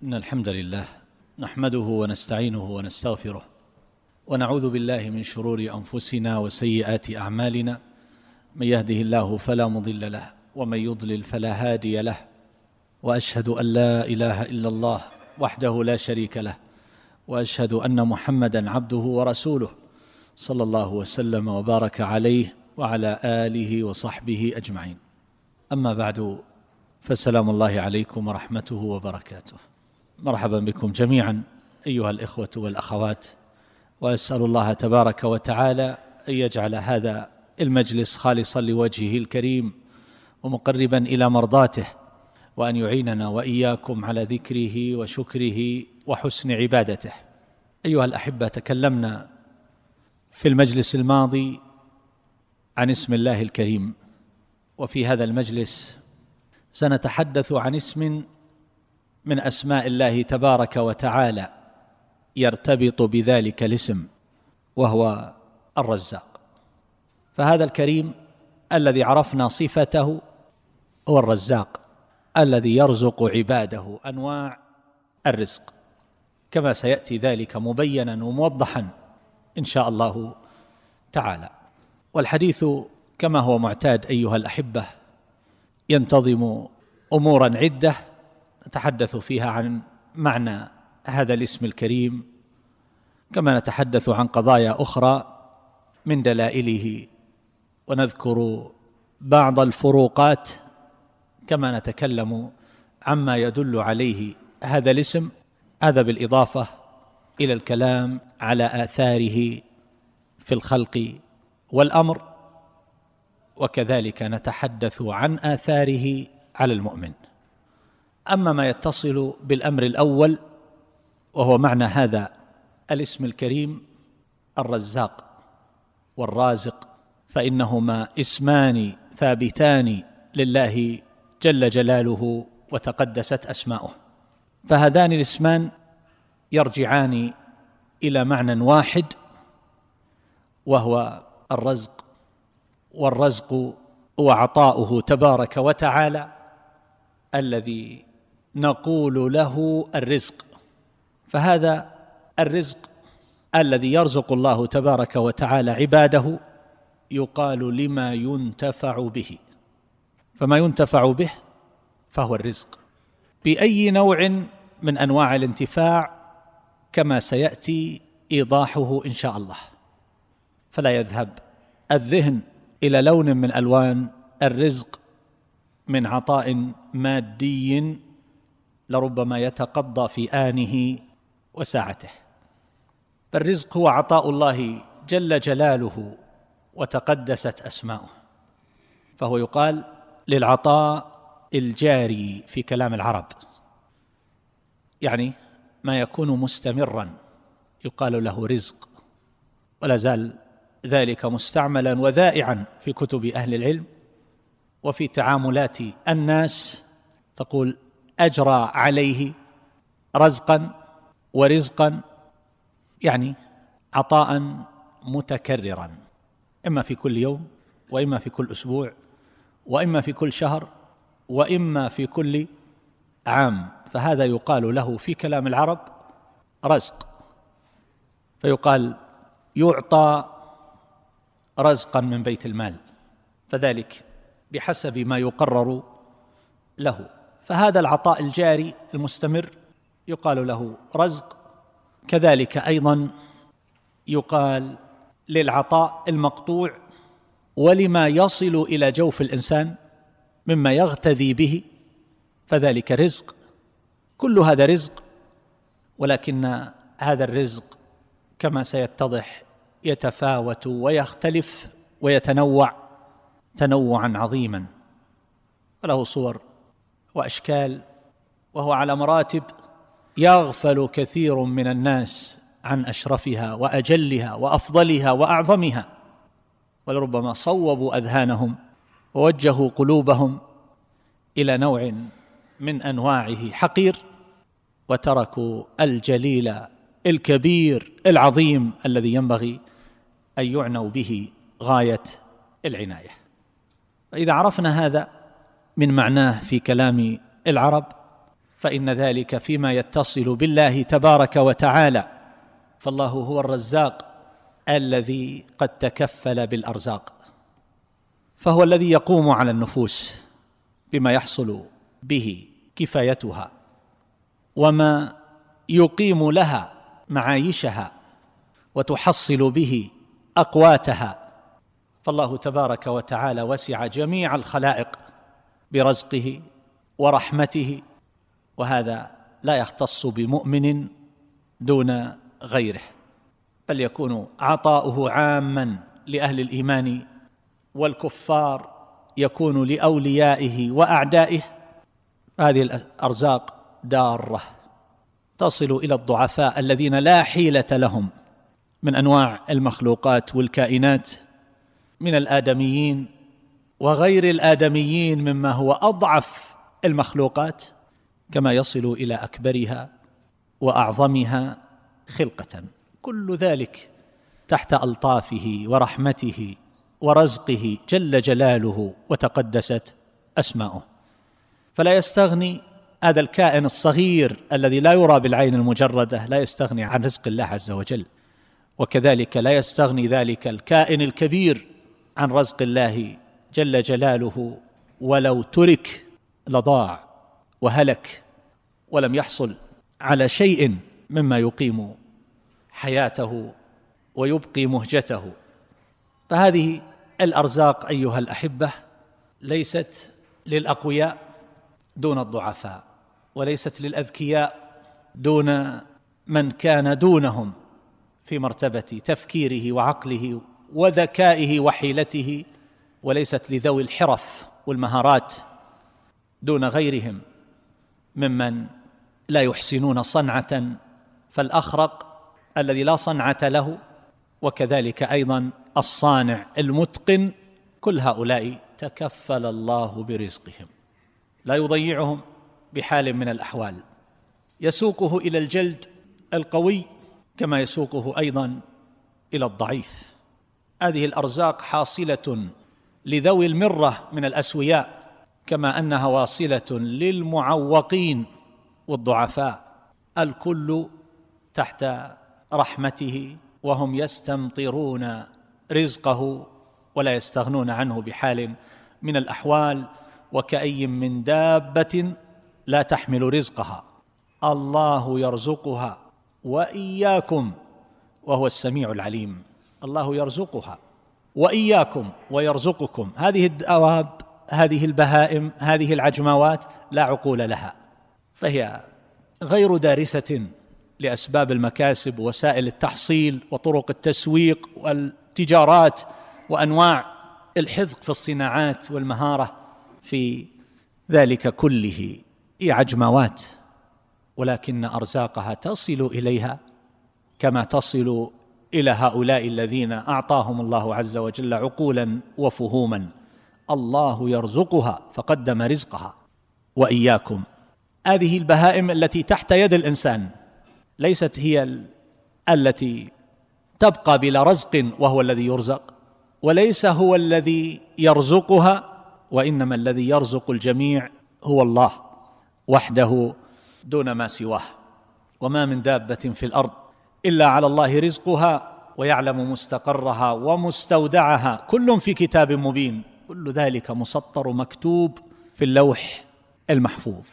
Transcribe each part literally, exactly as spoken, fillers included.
إن الحمد لله نحمده ونستعينه ونستغفره ونعوذ بالله من شرور أنفسنا وسيئات أعمالنا. من يهده الله فلا مضل له ومن يضلل فلا هادي له، وأشهد أن لا إله إلا الله وحده لا شريك له، وأشهد أن محمدًا عبده ورسوله صلى الله وسلم وبارك عليه وعلى آله وصحبه أجمعين. أما بعد، فسلام الله عليكم ورحمته وبركاته. مرحبا بكم جميعا أيها الإخوة والأخوات، وأسأل الله تبارك وتعالى أن يجعل هذا المجلس خالصا لوجهه الكريم ومقربا إلى مرضاته، وأن يعيننا وإياكم على ذكره وشكره وحسن عبادته. أيها الأحبة، تكلمنا في المجلس الماضي عن اسم الله الكريم، وفي هذا المجلس سنتحدث عن اسم من أسماء الله تبارك وتعالى يرتبط بذلك الاسم، وهو الرزاق. فهذا الكريم الذي عرفنا صفته هو الرزاق الذي يرزق عباده أنواع الرزق، كما سيأتي ذلك مبينا وموضحا إن شاء الله تعالى. والحديث كما هو معتاد أيها الأحبة ينتظم أمورا عدة نتحدث فيها عن معنى هذا الاسم الكريم، كما نتحدث عن قضايا أخرى من دلائله، ونذكر بعض الفروقات، كما نتكلم عما يدل عليه هذا الاسم، هذا بالإضافة إلى الكلام على آثاره في الخلق والأمر، وكذلك نتحدث عن آثاره على المؤمن. أما ما يتصل بالأمر الأول وهو معنى هذا الاسم الكريم الرزاق والرازق، فإنهما اسمان ثابتان لله جل جلاله وتقدست أسماؤه، فهذان الاسمان يرجعان إلى معنى واحد وهو الرزق. والرزق هو عطاؤه تبارك وتعالى الذي نقول له الرزق. فهذا الرزق الذي يرزق الله تبارك وتعالى عباده يقال لما ينتفع به، فما ينتفع به فهو الرزق بأي نوع من أنواع الانتفاع، كما سيأتي إيضاحه إن شاء الله. فلا يذهب الذهن إلى لون من ألوان الرزق من عطاء مادي لربما يتقضى في آنه وساعته، فالرزق هو عطاء الله جل جلاله وتقدست أسماؤه، فهو يقال للعطاء الجاري في كلام العرب، يعني ما يكون مستمرا يقال له رزق، ولا زال ذلك مستعملا وذائعا في كتب أهل العلم وفي تعاملات الناس، تقول أجرى عليه رزقا ورزقا، يعني عطاء متكررا، إما في كل يوم وإما في كل أسبوع وإما في كل شهر وإما في كل عام، فهذا يقال له في كلام العرب رزق. فيقال يعطى رزقا من بيت المال، فذلك بحسب ما يقرر له. فهذا العطاء الجاري المستمر يقال له رزق. كذلك أيضا يقال للعطاء المقطوع ولما يصل إلى جوف الإنسان مما يغتذي به، فذلك رزق. كل هذا رزق، ولكن هذا الرزق كما سيتضح يتفاوت ويختلف ويتنوع تنوعا عظيما، وله صور وأشكال، وهو على مراتب يغفل كثير من الناس عن أشرفها وأجلها وأفضلها وأعظمها، ولربما صوبوا أذهانهم ووجهوا قلوبهم إلى نوع من أنواعه حقير، وتركوا الجليل الكبير العظيم الذي ينبغي أن يعنوا به غاية العناية. فإذا عرفنا هذا من معناه في كلام العرب، فإن ذلك فيما يتصل بالله تبارك وتعالى، فالله هو الرزاق الذي قد تكفل بالأرزاق، فهو الذي يقوم على النفوس بما يحصل به كفايتها وما يقيم لها معايشها وتحصل به أقواتها. فالله تبارك وتعالى وسع جميع الخلائق برزقه ورحمته، وهذا لا يختص بمؤمن دون غيره، بل يكون عطاؤه عاما لأهل الإيمان والكفار، يكون لأوليائه وأعدائه. هذه الأرزاق دارة تصل إلى الضعفاء الذين لا حيلة لهم من أنواع المخلوقات والكائنات، من الآدميين وغير الآدميين مما هو أضعف المخلوقات، كما يصل إلى أكبرها وأعظمها خلقة. كل ذلك تحت ألطافه ورحمته ورزقه جل جلاله وتقدست أسماؤه. فلا يستغني هذا الكائن الصغير الذي لا يرى بالعين المجردة، لا يستغني عن رزق الله عز وجل، وكذلك لا يستغني ذلك الكائن الكبير عن رزق الله جل جلاله، ولو ترك لضاع وهلك ولم يحصل على شيء مما يقيم حياته ويبقي مهجته. فهذه الأرزاق أيها الأحبة ليست للأقوياء دون الضعفاء، وليست للأذكياء دون من كان دونهم في مرتبة تفكيره وعقله وذكائه وحيلته، وليست لذوي الحرف والمهارات دون غيرهم ممن لا يحسنون صنعة، فالأخرق الذي لا صنعة له، وكذلك أيضا الصانع المتقن، كل هؤلاء تكفل الله برزقهم، لا يضيعهم بحال من الأحوال، يسوقه إلى الجلد القوي كما يسوقه أيضا إلى الضعيف. هذه الأرزاق حاصلة لذوي المرة من الأسوياء، كما أنها واصلة للمعوقين والضعفاء، الكل تحت رحمته، وهم يستمطرون رزقه ولا يستغنون عنه بحال من الأحوال. وكأي من دابة لا تحمل رزقها الله يرزقها وإياكم وهو السميع العليم. الله يرزقها وإياكم ويرزقكم. هذه الدواب، هذه البهائم، هذه العجموات لا عقول لها، فهي غير دارسة لأسباب المكاسب ووسائل التحصيل وطرق التسويق والتجارات وأنواع الحذق في الصناعات والمهارة في ذلك كله، هي عجموات، ولكن أرزاقها تصل إليها كما تصل إلى هؤلاء الذين أعطاهم الله عز وجل عقولا وفهوما. الله يرزقها فقدم رزقها وإياكم. هذه البهائم التي تحت يد الإنسان ليست هي التي تبقى بلا رزق وهو الذي يرزق، وليس هو الذي يرزقها، وإنما الذي يرزق الجميع هو الله وحده دون ما سواه. وما من دابة في الأرض إلا على الله رزقها ويعلم مستقرها ومستودعها، كل في كتاب مبين. كل ذلك مسطر مكتوب في اللوح المحفوظ.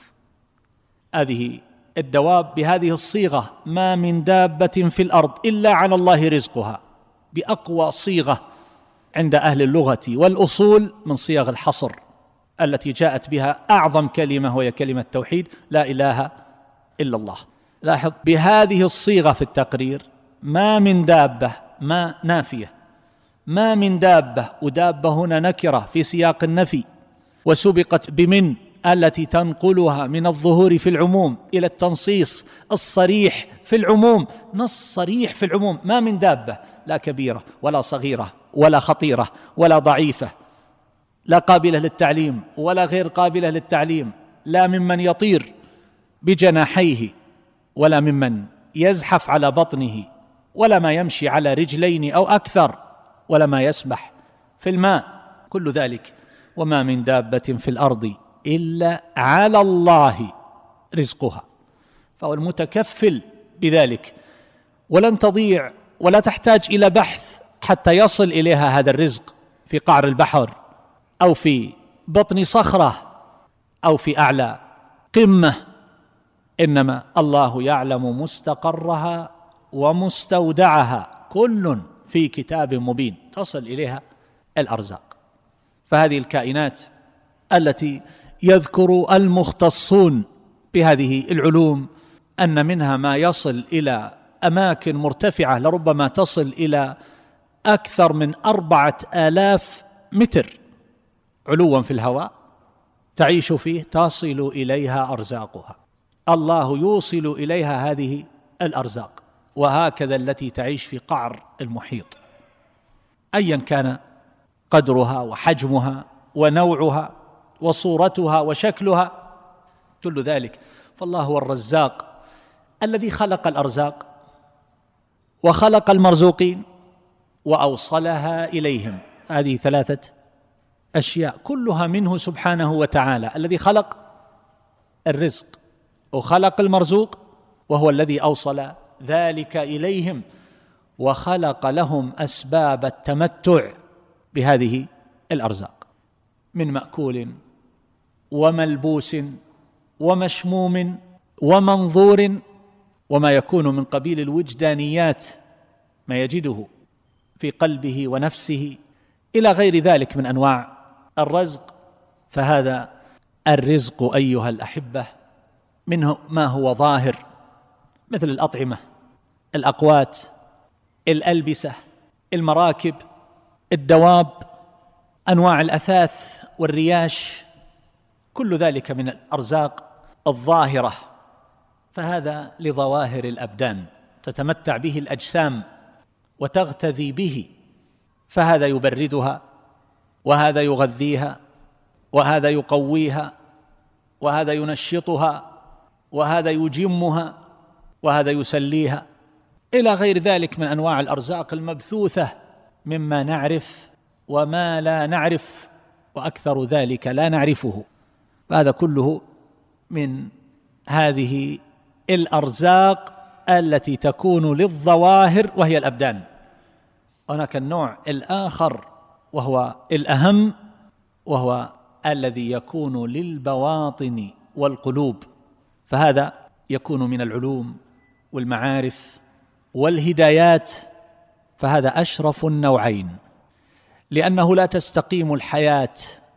هذه الدواب بهذه الصيغة: ما من دابة في الأرض إلا على الله رزقها، بأقوى صيغة عند أهل اللغة والأصول من صيغ الحصر التي جاءت بها أعظم كلمة، وهي كلمة توحيد لا إله إلا الله. لاحظ بهذه الصيغة في التقرير: ما من دابة، ما نافية، ما من دابة، ودابة هنا نكرة في سياق النفي، وسبقت بمن التي تنقلها من الظهور في العموم إلى التنصيص الصريح في العموم، نص صريح في العموم. ما من دابة، لا كبيرة ولا صغيرة ولا خطيرة ولا ضعيفة، لا قابلة للتعليم ولا غير قابلة للتعليم، لا ممن يطير بجناحيه ولا ممن يزحف على بطنه ولا ما يمشي على رجلين أو أكثر ولا ما يسبح في الماء، كل ذلك. وما من دابة في الأرض إلا على الله رزقها، فهو المتكفل بذلك، ولن تضيع ولا تحتاج إلى بحث حتى يصل إليها هذا الرزق في قعر البحر أو في بطن صخرة أو في أعلى قمة، إنما الله يعلم مستقرها ومستودعها، كل في كتاب مبين، تصل إليها الأرزاق. فهذه الكائنات التي يذكر المختصون بهذه العلوم أن منها ما يصل إلى أماكن مرتفعة، لربما تصل إلى أكثر من أربعة آلاف متر علوا في الهواء، تعيش فيه، تصل إليها أرزاقها، الله يوصل إليها هذه الأرزاق. وهكذا التي تعيش في قعر المحيط أيا كان قدرها وحجمها ونوعها وصورتها وشكلها، كل ذلك. فالله هو الرزاق الذي خلق الأرزاق وخلق المرزوقين وأوصلها إليهم. هذه ثلاثة أشياء كلها منه سبحانه وتعالى، الذي خلق الرزق وخلق المرزوق، وهو الذي أوصل ذلك إليهم وخلق لهم أسباب التمتع بهذه الأرزاق من مأكول وملبوس ومشموم ومنظور، وما يكون من قبيل الوجدانيات، ما يجده في قلبه ونفسه، إلى غير ذلك من أنواع الرزق. فهذا الرزق أيها الأحبة منه ما هو ظاهر، مثل الأطعمة، الأقوات، الألبسة، المراكب، الدواب، أنواع الأثاث والرياش، كل ذلك من الأرزاق الظاهرة. فهذا لظواهر الأبدان تتمتع به الأجسام وتغتذي به، فهذا يبردها وهذا يغذيها وهذا يقويها وهذا ينشطها وهذا يجمها وهذا يسليها، إلى غير ذلك من أنواع الأرزاق المبثوثة مما نعرف وما لا نعرف، وأكثر ذلك لا نعرفه. فهذا كله من هذه الأرزاق التي تكون للظواهر وهي الأبدان. هناك النوع الآخر وهو الأهم، وهو الذي يكون للبواطن والقلوب، فهذا يكون من العلوم والمعارف والهدايات، فهذا أشرف النوعين، لأنه لا تستقيم الحياة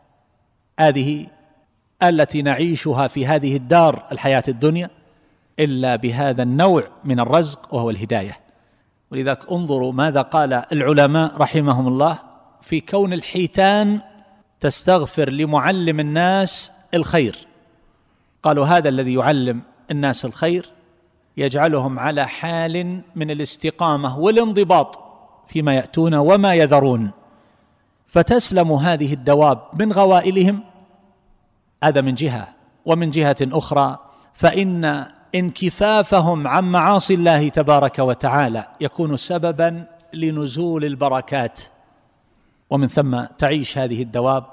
هذه التي نعيشها في هذه الدار، الحياة الدنيا، إلا بهذا النوع من الرزق وهو الهداية. ولذلك انظروا ماذا قال العلماء رحمهم الله في كون الحيتان تستغفر لمعلم الناس الخير. قالوا هذا الذي يعلم الناس الخير يجعلهم على حال من الاستقامة والانضباط فيما يأتون وما يذرون، فتسلم هذه الدواب من غوائلهم، هذا من جهة. ومن جهة أخرى فإن انكفافهم عن معاصي الله تبارك وتعالى يكون سببا لنزول البركات، ومن ثم تعيش هذه الدواب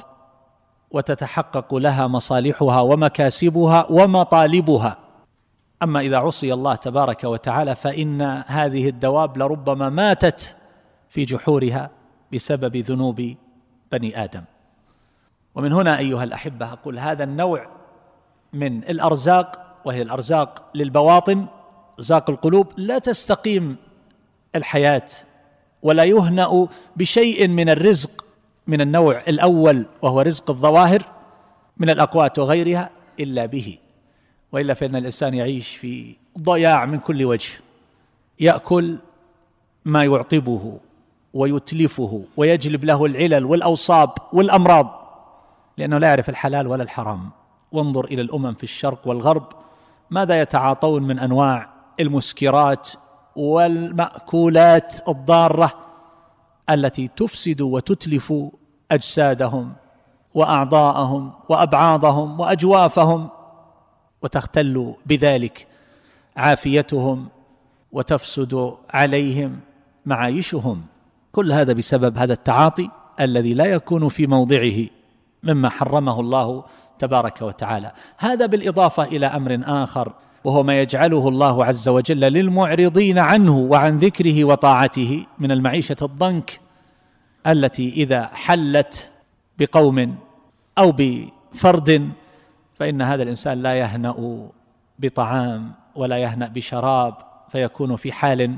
وتتحقق لها مصالحها ومكاسبها ومطالبها. أما إذا عصي الله تبارك وتعالى فإن هذه الدواب لربما ماتت في جحورها بسبب ذنوب بني آدم. ومن هنا أيها الأحبة أقول هذا النوع من الأرزاق، وهي الأرزاق للبواطن، أرزاق القلوب، لا تستقيم الحياة ولا يهنأ بشيء من الرزق من النوع الأول وهو رزق الظواهر من الأقوات وغيرها إلا به، وإلا فإن الإنسان يعيش في ضياع من كل وجه، يأكل ما يعطبه ويتلفه ويجلب له العلل والأوصاب والأمراض، لأنه لا يعرف الحلال ولا الحرام. وانظر إلى الأمم في الشرق والغرب ماذا يتعاطون من أنواع المسكرات والمأكولات الضارة التي تفسد وتتلف أجسادهم وأعضاءهم وأبعاضهم وأجوافهم، وتختل بذلك عافيتهم وتفسد عليهم معايشهم. كل هذا بسبب هذا التعاطي الذي لا يكون في موضعه مما حرمه الله تبارك وتعالى. هذا بالإضافة إلى أمر آخر، وهو ما يجعله الله عز وجل للمعرضين عنه وعن ذكره وطاعته من المعيشة الضنك التي إذا حلت بقوم أو بفرد فإن هذا الإنسان لا يهنأ بطعام ولا يهنأ بشراب، فيكون في حال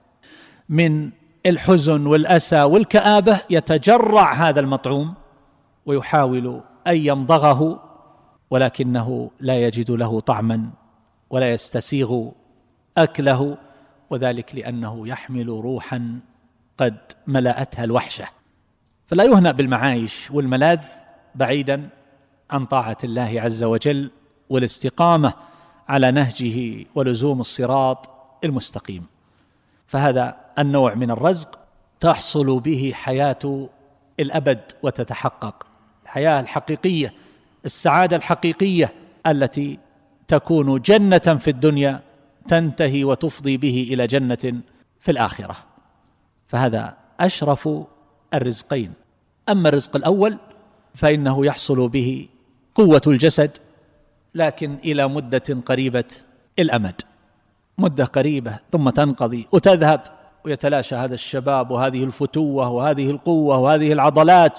من الحزن والأسى والكآبة، يتجرع هذا المطعوم ويحاول أن يمضغه ولكنه لا يجد له طعما ولا يستسيغ أكله، وذلك لأنه يحمل روحا قد ملأتها الوحشة. فلا يهنأ بالمعايش والملاذ بعيدا عن طاعة الله عز وجل والاستقامة على نهجه ولزوم الصراط المستقيم. فهذا النوع من الرزق تحصل به حياة الأبد وتتحقق الحياة الحقيقية، السعادة الحقيقية التي تكون جنة في الدنيا تنتهي وتفضي به إلى جنة في الآخرة. فهذا أشرف الرزقين. أما الرزق الأول فإنه يحصل به قوة الجسد، لكن إلى مدة قريبة الأمد، مدة قريبة ثم تنقضي وتذهب، ويتلاشى هذا الشباب وهذه الفتوة وهذه القوة وهذه العضلات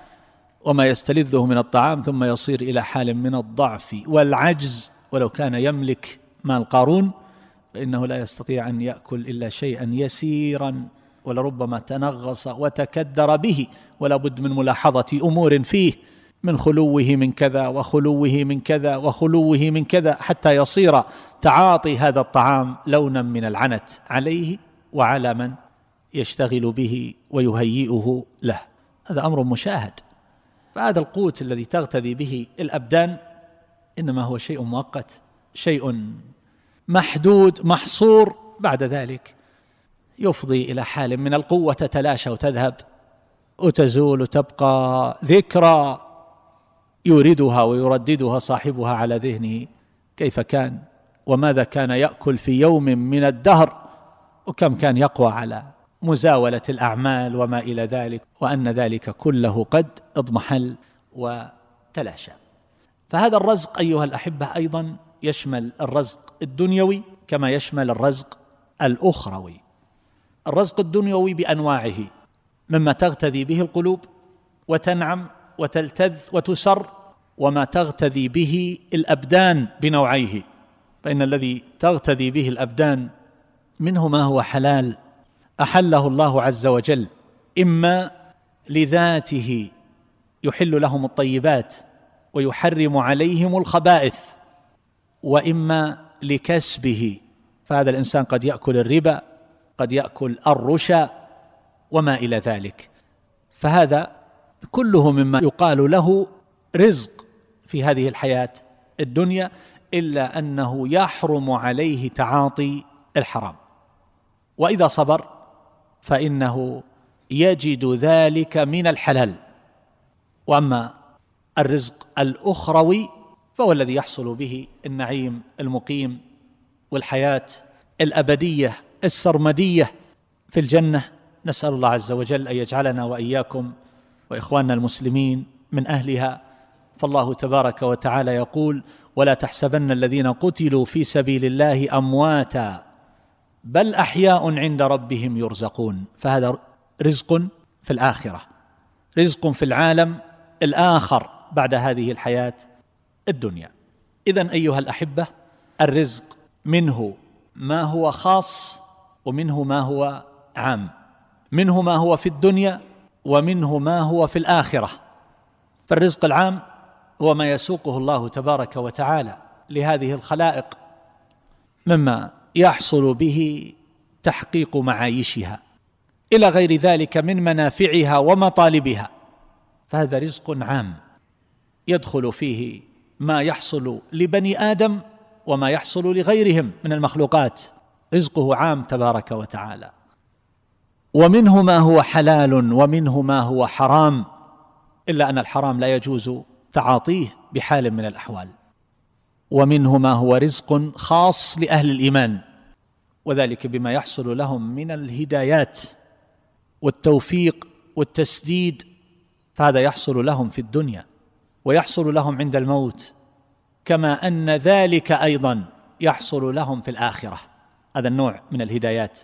وما يستلذه من الطعام، ثم يصير إلى حال من الضعف والعجز. ولو كان يملك مال قارون فإنه لا يستطيع أن يأكل إلا شيئا يسيرا، ولربما تنغص وتكدر به، ولا بد من ملاحظة أمور فيه من خلوه من كذا وخلوه من كذا وخلوه من كذا، حتى يصير تعاطي هذا الطعام لونا من العنت عليه وعلى من يشتغل به ويهيئه له. هذا أمر مشاهد. فهذا القوت الذي تغتذي به الأبدان إنما هو شيء مؤقت، شيء محدود محصور، بعد ذلك يفضي إلى حال من القوة تتلاشى وتذهب وتزول، وتبقى ذكرى يوردها ويرددها صاحبها على ذهنه كيف كان وماذا كان يأكل في يوم من الدهر، وكم كان يقوى على مزاولة الأعمال وما إلى ذلك، وأن ذلك كله قد اضمحل وتلاشى. فهذا الرزق أيها الأحبة أيضا يشمل الرزق الدنيوي كما يشمل الرزق الأخروي. الرزق الدنيوي بأنواعه، مما تغتذي به القلوب وتنعم وتلتذ وتسر، وما تغتذي به الأبدان بنوعيه. فإن الذي تغتذي به الأبدان منه ما هو حلال أحله الله عز وجل، إما لذاته يحل لهم الطيبات ويحرم عليهم الخبائث، وإما لكسبه، فهذا الإنسان قد يأكل الربا، قد يأكل الرشا وما إلى ذلك. فهذا كله مما يقال له رزق في هذه الحياة الدنيا، إلا أنه يحرم عليه تعاطي الحرام، وإذا صبر فإنه يجد ذلك من الحلال. وأما الرزق الأخروي فهو الذي يحصل به النعيم المقيم والحياة الأبدية السرمدية في الجنة. نسأل الله عز وجل أن يجعلنا وإياكم وإخواننا المسلمين من أهلها. فالله تبارك وتعالى يقول: ولا تحسبن الذين قتلوا في سبيل الله أمواتا بل أحياء عند ربهم يرزقون. فهذا رزق في الآخرة، رزق في العالم الآخر بعد هذه الحياة الدنيا. إذن أيها الأحبة، الرزق منه ما هو خاص ومنه ما هو عام، منه ما هو في الدنيا ومنه ما هو في الآخرة. فالرزق العام هو ما يسوقه الله تبارك وتعالى لهذه الخلائق مما يحصل به تحقيق معايشها إلى غير ذلك من منافعها ومطالبها. فهذا رزق عام يدخل فيه ما يحصل لبني آدم وما يحصل لغيرهم من المخلوقات، رزقه عام تبارك وتعالى. ومنه ما هو حلال ومنه ما هو حرام، إلا أن الحرام لا يجوز تعاطيه بحال من الأحوال. ومنه ما هو رزق خاص لأهل الإيمان، وذلك بما يحصل لهم من الهدايات والتوفيق والتسديد، فهذا يحصل لهم في الدنيا. ويحصل لهم عند الموت، كما أن ذلك أيضا يحصل لهم في الآخرة. هذا النوع من الهدايات،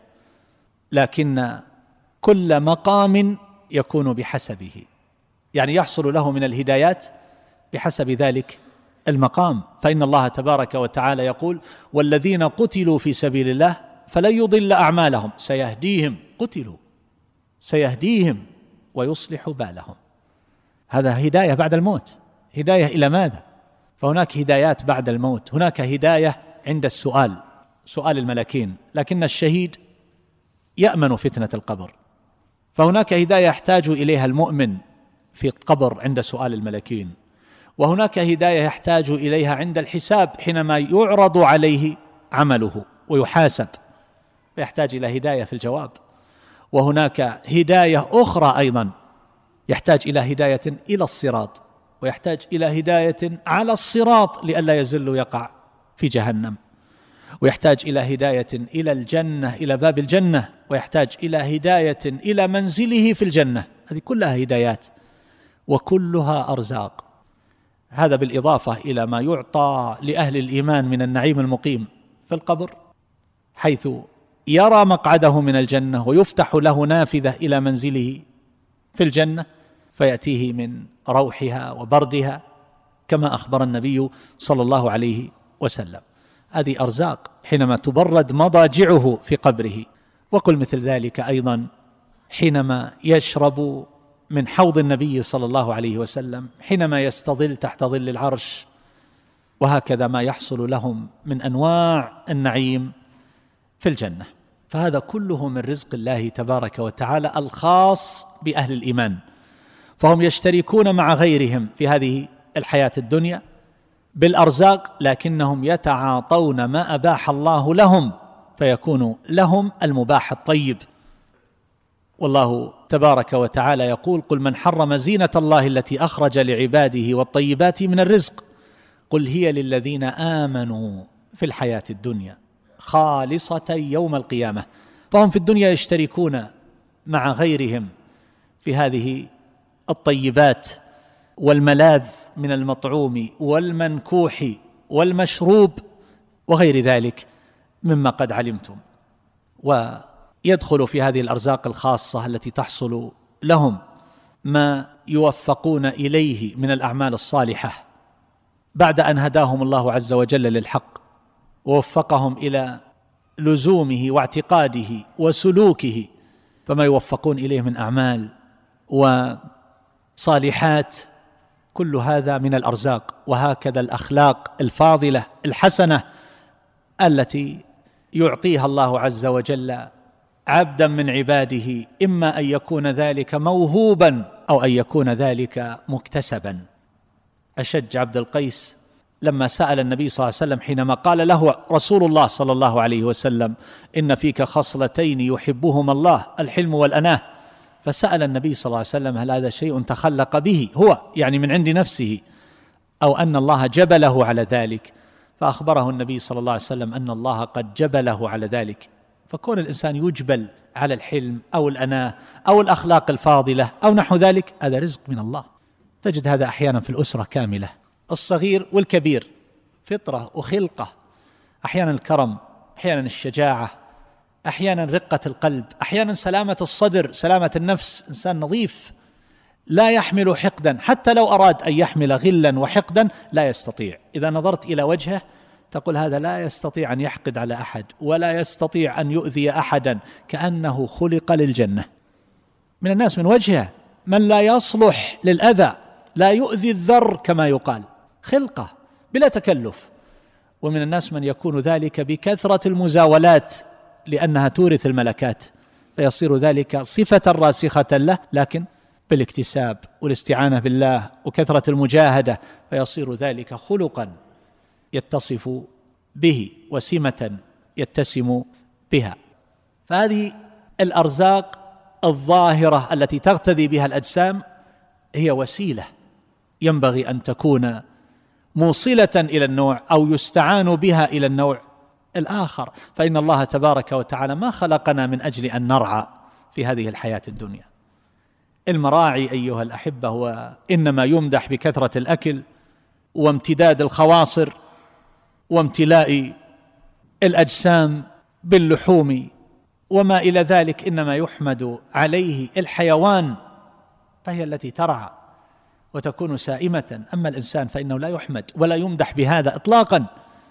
لكن كل مقام يكون بحسبه، يعني يحصل له من الهدايات بحسب ذلك المقام. فإن الله تبارك وتعالى يقول: والذين قتلوا في سبيل الله فلن يضل أعمالهم سيهديهم، قتلوا سيهديهم ويصلح بالهم. هذا هداية بعد الموت. هداية إلى ماذا؟ فهناك هدايات بعد الموت، هناك هداية عند السؤال، سؤال الملكين، لكن الشهيد يأمن فتنة القبر. فهناك هداية يحتاج إليها المؤمن في القبر عند سؤال الملكين، وهناك هداية يحتاج إليها عند الحساب حينما يعرض عليه عمله ويحاسب، ويحتاج إلى هداية في الجواب. وهناك هداية أخرى أيضا يحتاج إلى هداية إلى الصراط، ويحتاج إلى هداية على الصراط لئلا يزل يقع في جهنم، ويحتاج إلى هداية إلى الجنة، إلى باب الجنة، ويحتاج إلى هداية إلى منزله في الجنة. هذه كلها هدايات وكلها أرزاق. هذا بالإضافة إلى ما يعطى لأهل الإيمان من النعيم المقيم في القبر، حيث يرى مقعده من الجنة ويفتح له نافذة إلى منزله في الجنة، فيأتيه من روحها وبردها كما أخبر النبي صلى الله عليه وسلم. هذه أرزاق حينما تبرد مضاجعه في قبره. وقل مثل ذلك أيضا حينما يشرب من حوض النبي صلى الله عليه وسلم، حينما يستظل تحت ظل العرش، وهكذا ما يحصل لهم من أنواع النعيم في الجنة. فهذا كله من رزق الله تبارك وتعالى الخاص بأهل الإيمان، فهم يشتركون مع غيرهم في هذه الحياة الدنيا بالأرزاق، لكنهم يتعاطون ما أباح الله لهم، فيكون لهم المباح الطيب. والله تبارك وتعالى يقول: قل من حرم زينة الله التي أخرج لعباده والطيبات من الرزق قل هي للذين آمنوا في الحياة الدنيا خالصة يوم القيامة. فهم في الدنيا يشتركون مع غيرهم في هذه الطيبات والملاذ من المطعوم والمنكوح والمشروب وغير ذلك مما قد علمتم، ويدخل في هذه الأرزاق الخاصة التي تحصل لهم ما يوفقون إليه من الأعمال الصالحة بعد أن هداهم الله عز وجل للحق ووفقهم إلى لزومه واعتقاده وسلوكه، فما يوفقون إليه من أعمال وصالحات كل هذا من الأرزاق. وهكذا الأخلاق الفاضلة الحسنة التي يعطيها الله عز وجل عبدا من عباده، إما أن يكون ذلك موهوبا أو أن يكون ذلك مكتسبا. أشج عبد القيس لما سأل النبي صلى الله عليه وسلم حينما قال له رسول الله صلى الله عليه وسلم: إن فيك خصلتين يحبهما الله الحلم والأناه، فسأل النبي صلى الله عليه وسلم: هل هذا شيء تخلق به هو، يعني من عند نفسه، أو أن الله جبله على ذلك؟ فأخبره النبي صلى الله عليه وسلم أن الله قد جبله على ذلك. فكون الإنسان يجبل على الحلم أو الأناه أو الأخلاق الفاضلة أو نحو ذلك، هذا رزق من الله. تجد هذا أحيانا في الأسرة كاملة، الصغير والكبير، فطرة وخلقة، أحيانا الكرم، أحيانا الشجاعة، أحيانا رقة القلب، أحيانا سلامة الصدر، سلامة النفس، إنسان نظيف لا يحمل حقدا، حتى لو أراد أن يحمل غلا وحقدا لا يستطيع. إذا نظرت إلى وجهه تقول هذا لا يستطيع أن يحقد على أحد ولا يستطيع أن يؤذي أحدا، كأنه خلق للجنة. من الناس من وجهه من لا يصلح للأذى، لا يؤذي الذر كما يقال، خلقة بلا تكلف. ومن الناس من يكون ذلك بكثرة المزاولات لأنها تورث الملكات، فيصير ذلك صفة راسخة له، لكن بالاكتساب والاستعانة بالله وكثرة المجاهدة فيصير ذلك خلقا يتصف به وسمة يتسم بها. فهذه الأرزاق الظاهرة التي تغتذي بها الأجسام هي وسيلة ينبغي أن تكون موصلة إلى النوع أو يستعان بها إلى النوع الآخر. فإن الله تبارك وتعالى ما خلقنا من أجل أن نرعى في هذه الحياة الدنيا، المراعي أيها الأحبة هو إنما يمدح بكثرة الأكل وامتداد الخواصر وامتلاء الأجسام باللحوم وما إلى ذلك، إنما يحمد عليه الحيوان فهي التي ترعى وتكون سائمة. أما الإنسان فإنه لا يحمد ولا يمدح بهذا إطلاقا،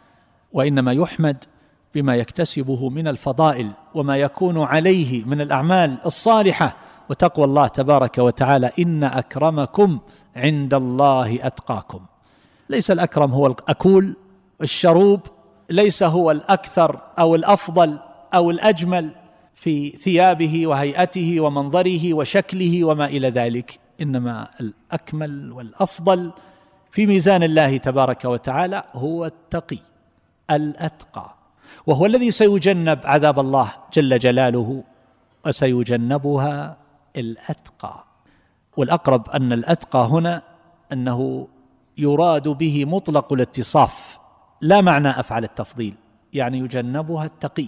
وإنما يحمد بما يكتسبه من الفضائل وما يكون عليه من الأعمال الصالحة وتقوى الله تبارك وتعالى. إن أكرمكم عند الله أتقاكم. ليس الأكرم هو الأكول الشروب، ليس هو الأكثر أو الأفضل أو الأجمل في ثيابه وهيئته ومنظره وشكله وما إلى ذلك، إنما الأكمل والأفضل في ميزان الله تبارك وتعالى هو التقي الأتقى، وهو الذي سيجنب عذاب الله جل جلاله وسيجنبها الأتقى. والأقرب أن الأتقى هنا أنه يراد به مطلق الاتصاف لا معنى أفعل التفضيل، يعني يجنبها التقي.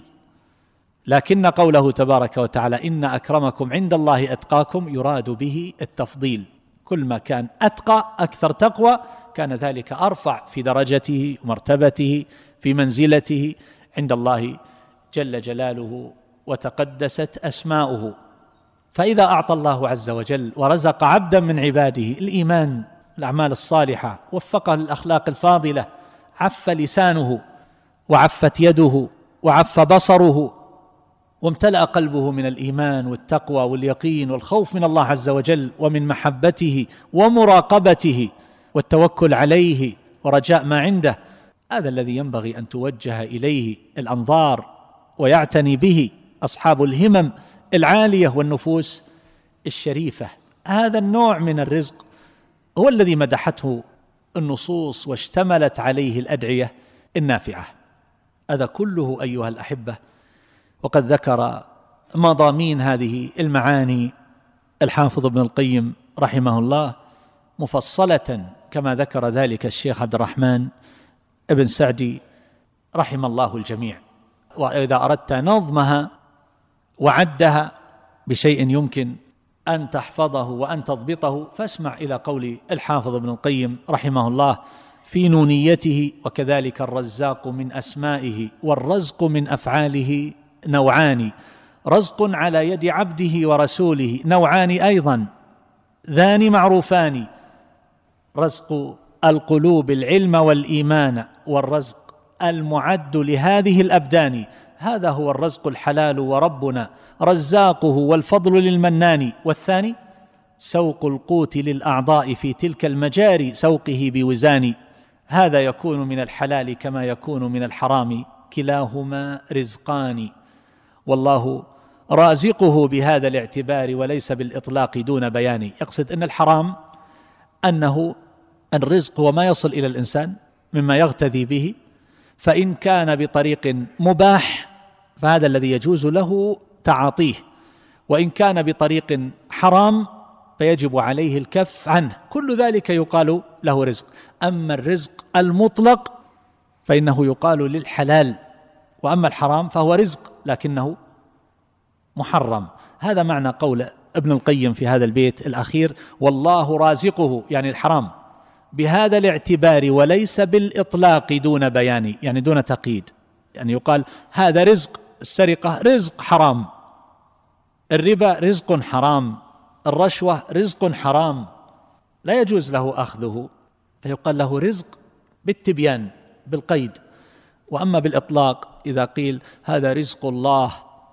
لكن قوله تبارك وتعالى إن أكرمكم عند الله أتقاكم يراد به التفضيل، كل ما كان أتقى أكثر تقوى كان ذلك أرفع في درجته ومرتبته في منزلته عند الله جل جلاله وتقدست أسماؤه. فإذا أعطى الله عز وجل ورزق عبدا من عباده الإيمان الأعمال الصالحة وفقه للأخلاق الفاضلة، عف لسانه وعفت يده وعف بصره وامتلأ قلبه من الإيمان والتقوى واليقين والخوف من الله عز وجل ومن محبته ومراقبته والتوكل عليه ورجاء ما عنده. هذا الذي ينبغي أن توجه إليه الأنظار ويعتني به أصحاب الهمم العالية والنفوس الشريفة. هذا النوع من الرزق هو الذي مدحته النصوص واشتملت عليه الأدعية النافعة. هذا كله أيها الأحبة، وقد ذكر مضامين هذه المعاني الحافظ ابن القيم رحمه الله مفصلة كما ذكر ذلك الشيخ عبد الرحمن ابن سعدي رحم الله الجميع. وإذا أردت نظمها وعدها بشيء يمكن أن تحفظه وأن تضبطه فاسمع إلى قول الحافظ ابن القيم رحمه الله في نونيته: وكذلك الرزاق من أسمائه والرزق من أفعاله نوعان، رزق على يد عبده ورسوله نوعان أيضا ذان معروفان، رزق القلوب العلم والإيمان، والرزق المعد لهذه الأبدان، هذا هو الرزق الحلال وربنا رزاقه والفضل للمنان. والثاني سوق القوت للأعضاء في تلك المجاري سوقه بوزان، هذا يكون من الحلال كما يكون من الحرام، كلاهما رزقان، والله رازقه بهذا الاعتبار وليس بالإطلاق دون بيان. يقصد أن الحرام أنه الرزق هو ما يصل إلى الإنسان مما يغتذي به، فإن كان بطريق مباح فهذا الذي يجوز له تعاطيه، وإن كان بطريق حرام فيجب عليه الكف عنه، كل ذلك يقال له رزق. أما الرزق المطلق فإنه يقال للحلال، وأما الحرام فهو رزق لكنه محرم. هذا معنى قول ابن القيم في هذا البيت الأخير: والله رازقه، يعني الحرام، بهذا الاعتبار وليس بالإطلاق دون بيان، يعني دون تقييد. يعني يقال هذا رزق، السرقة رزق حرام، الربا رزق حرام، الرشوة رزق حرام لا يجوز له أخذه، فيقال له رزق بالتبيان بالقيد. وأما بالإطلاق إذا قيل هذا رزق الله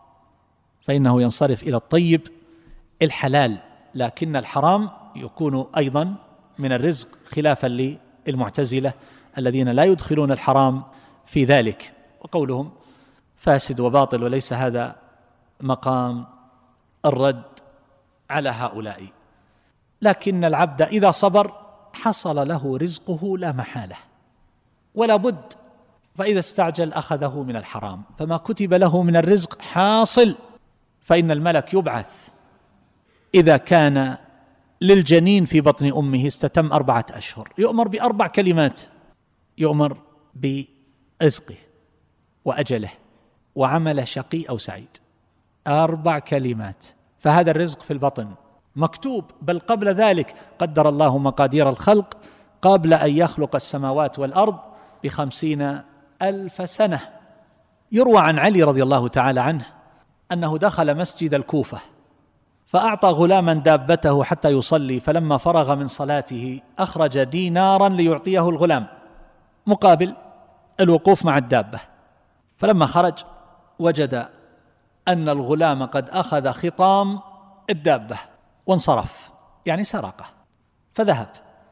فإنه ينصرف إلى الطيب الحلال، لكن الحرام يكون أيضا من الرزق، خلافا للمعتزلة الذين لا يدخلون الحرام في ذلك، وقولهم فاسد وباطل، وليس هذا مقام الرد على هؤلاء. لكن العبد إذا صبر حصل له رزقه لا محالة ولا بد، فإذا استعجل أخذه من الحرام، فما كتب له من الرزق حاصل. فإن الملك يبعث إذا كان للجنين في بطن أمه استتم أربعة أشهر، يؤمر بأربع كلمات: يؤمر برزقه وأجله وعمل شقي أو سعيد، أربع كلمات. فهذا الرزق في البطن مكتوب، بل قبل ذلك قدر الله مقادير الخلق قبل أن يخلق السماوات والأرض بخمسين ألف سنة. يروى عن علي رضي الله تعالى عنه أنه دخل مسجد الكوفة فأعطى غلاما دابته حتى يصلي، فلما فرغ من صلاته أخرج دينارا ليعطيه الغلام مقابل الوقوف مع الدابة، فلما خرج وجد أن الغلام قد أخذ خطام الدابة وانصرف، يعني سرقه، فذهب.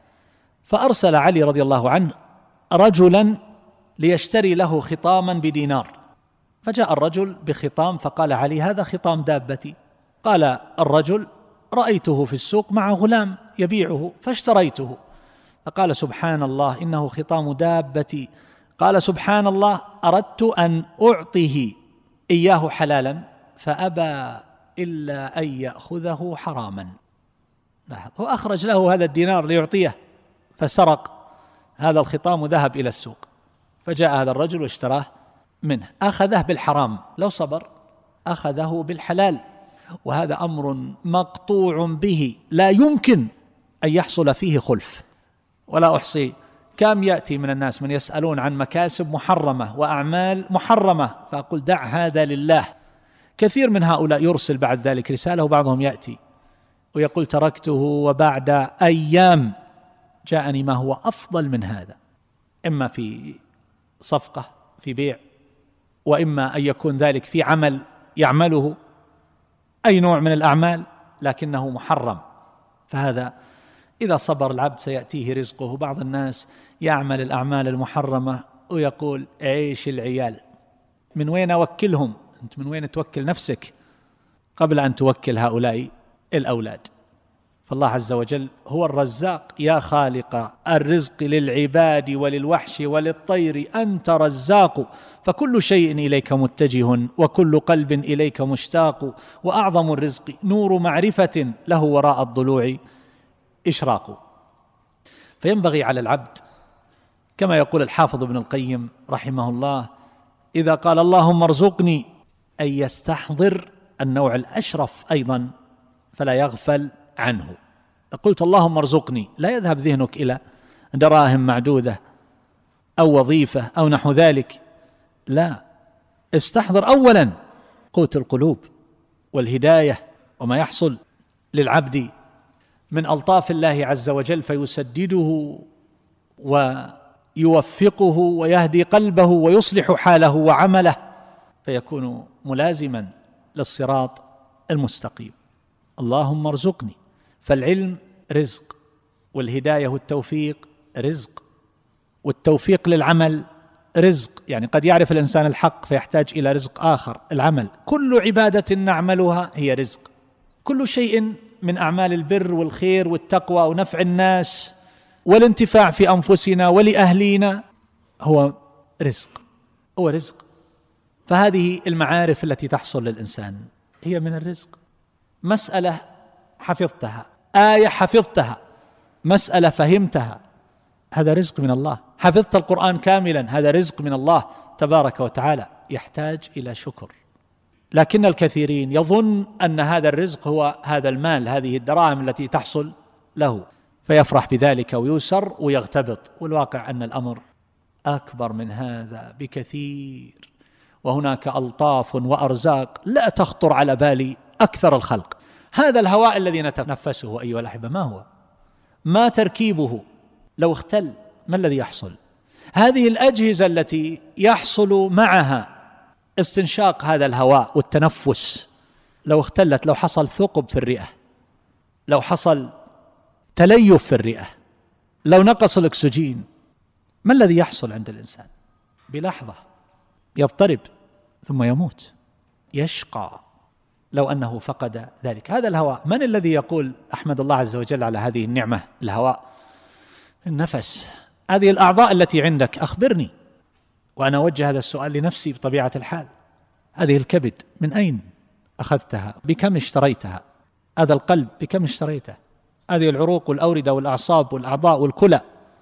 فأرسل علي رضي الله عنه رجلا ليشتري له خطاما بدينار، فجاء الرجل بخطام فقال علي: هذا خطام دابتي. قال الرجل: رأيته في السوق مع غلام يبيعه فاشتريته. فقال: سبحان الله، إنه خطام دابتي. قال: سبحان الله، أردت أن أعطيه إياه حلالا فأبى إلا أن يأخذه حراما. لاحظ، هو أخرج له هذا الدينار ليعطيه فسرق هذا الخطام وذهب إلى السوق، فجاء هذا الرجل واشتراه منه، أخذه بالحرام. لو صبر أخذه بالحلال، وهذا أمر مقطوع به لا يمكن أن يحصل فيه خلف. ولا أحصي كم يأتي من الناس من يسألون عن مكاسب محرمة وأعمال محرمة، فأقول: دع هذا لله. كثير من هؤلاء يرسل بعد ذلك رسالة، وبعضهم يأتي ويقول: تركته وبعد أيام جاءني ما هو أفضل من هذا، إما في صفقة في بيع، وإما أن يكون ذلك في عمل يعمله، أي نوع من الأعمال، لكنه محرم. فهذا إذا صبر العبد سيأتيه رزقه. بعض الناس يعمل الأعمال المحرمة ويقول: عيش العيال، من وين أوكلهم؟ أنت من وين توكل نفسك قبل أن توكل هؤلاء الأولاد؟ فالله عز وجل هو الرزاق. يا خالق الرزق للعباد وللوحش وللطير أنت رزاق، فكل شيء إليك متجه وكل قلب إليك مشتاق، وأعظم الرزق نور معرفة له وراء الضلوع إشراق. فينبغي على العبد كما يقول الحافظ ابن القيم رحمه الله: إذا قال اللهم ارزقني، أن يستحضر النوع الأشرف أيضا فلا يغفل عنه. قلت اللهم ارزقني، لا يذهب ذهنك إلى دراهم معدودة أو وظيفة أو نحو ذلك، لا، استحضر أولا قوت القلوب والهداية وما يحصل للعبد من ألطاف الله عز وجل، فيسدده ويوفقه ويهدي قلبه ويصلح حاله وعمله، فيكون ملازما للصراط المستقيم. اللهم ارزقني، فالعلم رزق، والهداية والتوفيق رزق، والتوفيق للعمل رزق. يعني قد يعرف الإنسان الحق فيحتاج إلى رزق آخر، العمل. كل عبادة نعملها هي رزق، كل شيء من أعمال البر والخير والتقوى ونفع الناس والانتفاع في أنفسنا ولأهلينا هو رزق، هو رزق. فهذه المعارف التي تحصل للإنسان هي من الرزق. مسألة حفظتها، آية حفظتها، مسألة فهمتها، هذا رزق من الله. حفظت القرآن كاملا، هذا رزق من الله تبارك وتعالى، يحتاج إلى شكر. لكن الكثيرين يظن أن هذا الرزق هو هذا المال، هذه الدراهم التي تحصل له، فيفرح بذلك ويسر ويغتبط، والواقع أن الأمر أكبر من هذا بكثير، وهناك ألطاف وأرزاق لا تخطر على بال أكثر الخلق. هذا الهواء الذي نتنفسه أيها الأحبة، ما هو؟ ما تركيبه؟ لو اختل ما الذي يحصل؟ هذه الأجهزة التي يحصل معها استنشاق هذا الهواء والتنفس، لو اختلت، لو حصل ثقب في الرئة، لو حصل تليف في الرئة، لو نقص الأكسجين، ما الذي يحصل عند الإنسان؟ بلحظة يضطرب ثم يموت، يشقى لو أنه فقد ذلك. هذا الهواء، من الذي يقول أحمد الله عز وجل على هذه النعمة؟ الهواء، النفس، هذه الأعضاء التي عندك، أخبرني. وأنا أوجه هذا السؤال لنفسي بطبيعة الحال. هذه الكبد من أين أخذتها؟ بكم اشتريتها؟ هذا القلب بكم اشتريته؟ هذه العروق والأوردة والأعصاب والأعضاء والكلى،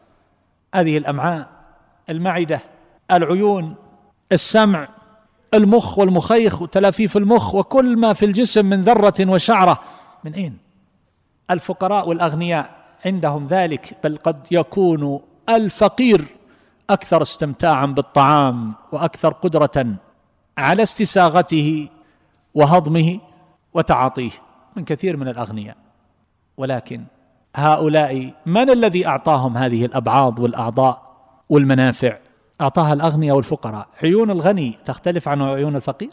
هذه الأمعاء، المعدة، العيون، السمع، المخ والمخيخ وتلافيف المخ، وكل ما في الجسم من ذرة وشعرة، من أين؟ الفقراء والأغنياء عندهم ذلك، بل قد يكون الفقير أكثر استمتاعا بالطعام وأكثر قدرة على استساغته وهضمه وتعاطيه من كثير من الأغنياء. ولكن هؤلاء من الذي أعطاهم هذه الأبعاض والأعضاء والمنافع؟ أعطاها الأغنياء والفقراء. عيون الغني تختلف عن عيون الفقير،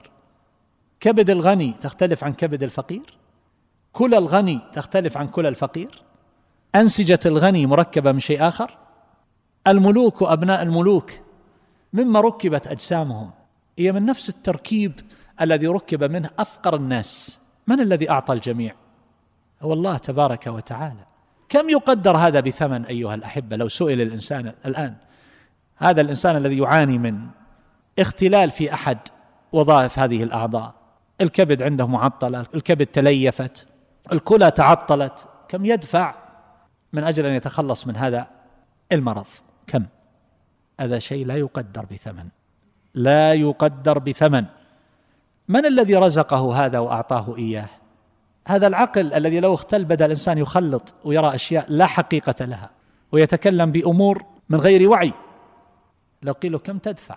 كبد الغني تختلف عن كبد الفقير، كلى الغني تختلف عن كلى الفقير، أنسجة الغني مركبة من شيء آخر. الملوك وأبناء الملوك مما ركبت أجسامهم هي من نفس التركيب الذي ركب منه أفقر الناس. من الذي أعطى الجميع؟ هو الله تبارك وتعالى. كم يقدر هذا بثمن أيها الأحبة؟ لو سئل الإنسان الآن، هذا الإنسان الذي يعاني من اختلال في أحد وظائف هذه الأعضاء، الكبد عنده معطلة، الكبد تليفت، الكلى تعطلت، كم يدفع من أجل أن يتخلص من هذا المرض؟ كم؟ هذا شيء لا يقدر بثمن، لا يقدر بثمن. من الذي رزقه هذا وأعطاه إياه؟ هذا العقل الذي لو اختل بدأ الإنسان يخلط ويرى أشياء لا حقيقة لها ويتكلم بأمور من غير وعي. لو قيل كم تدفع؟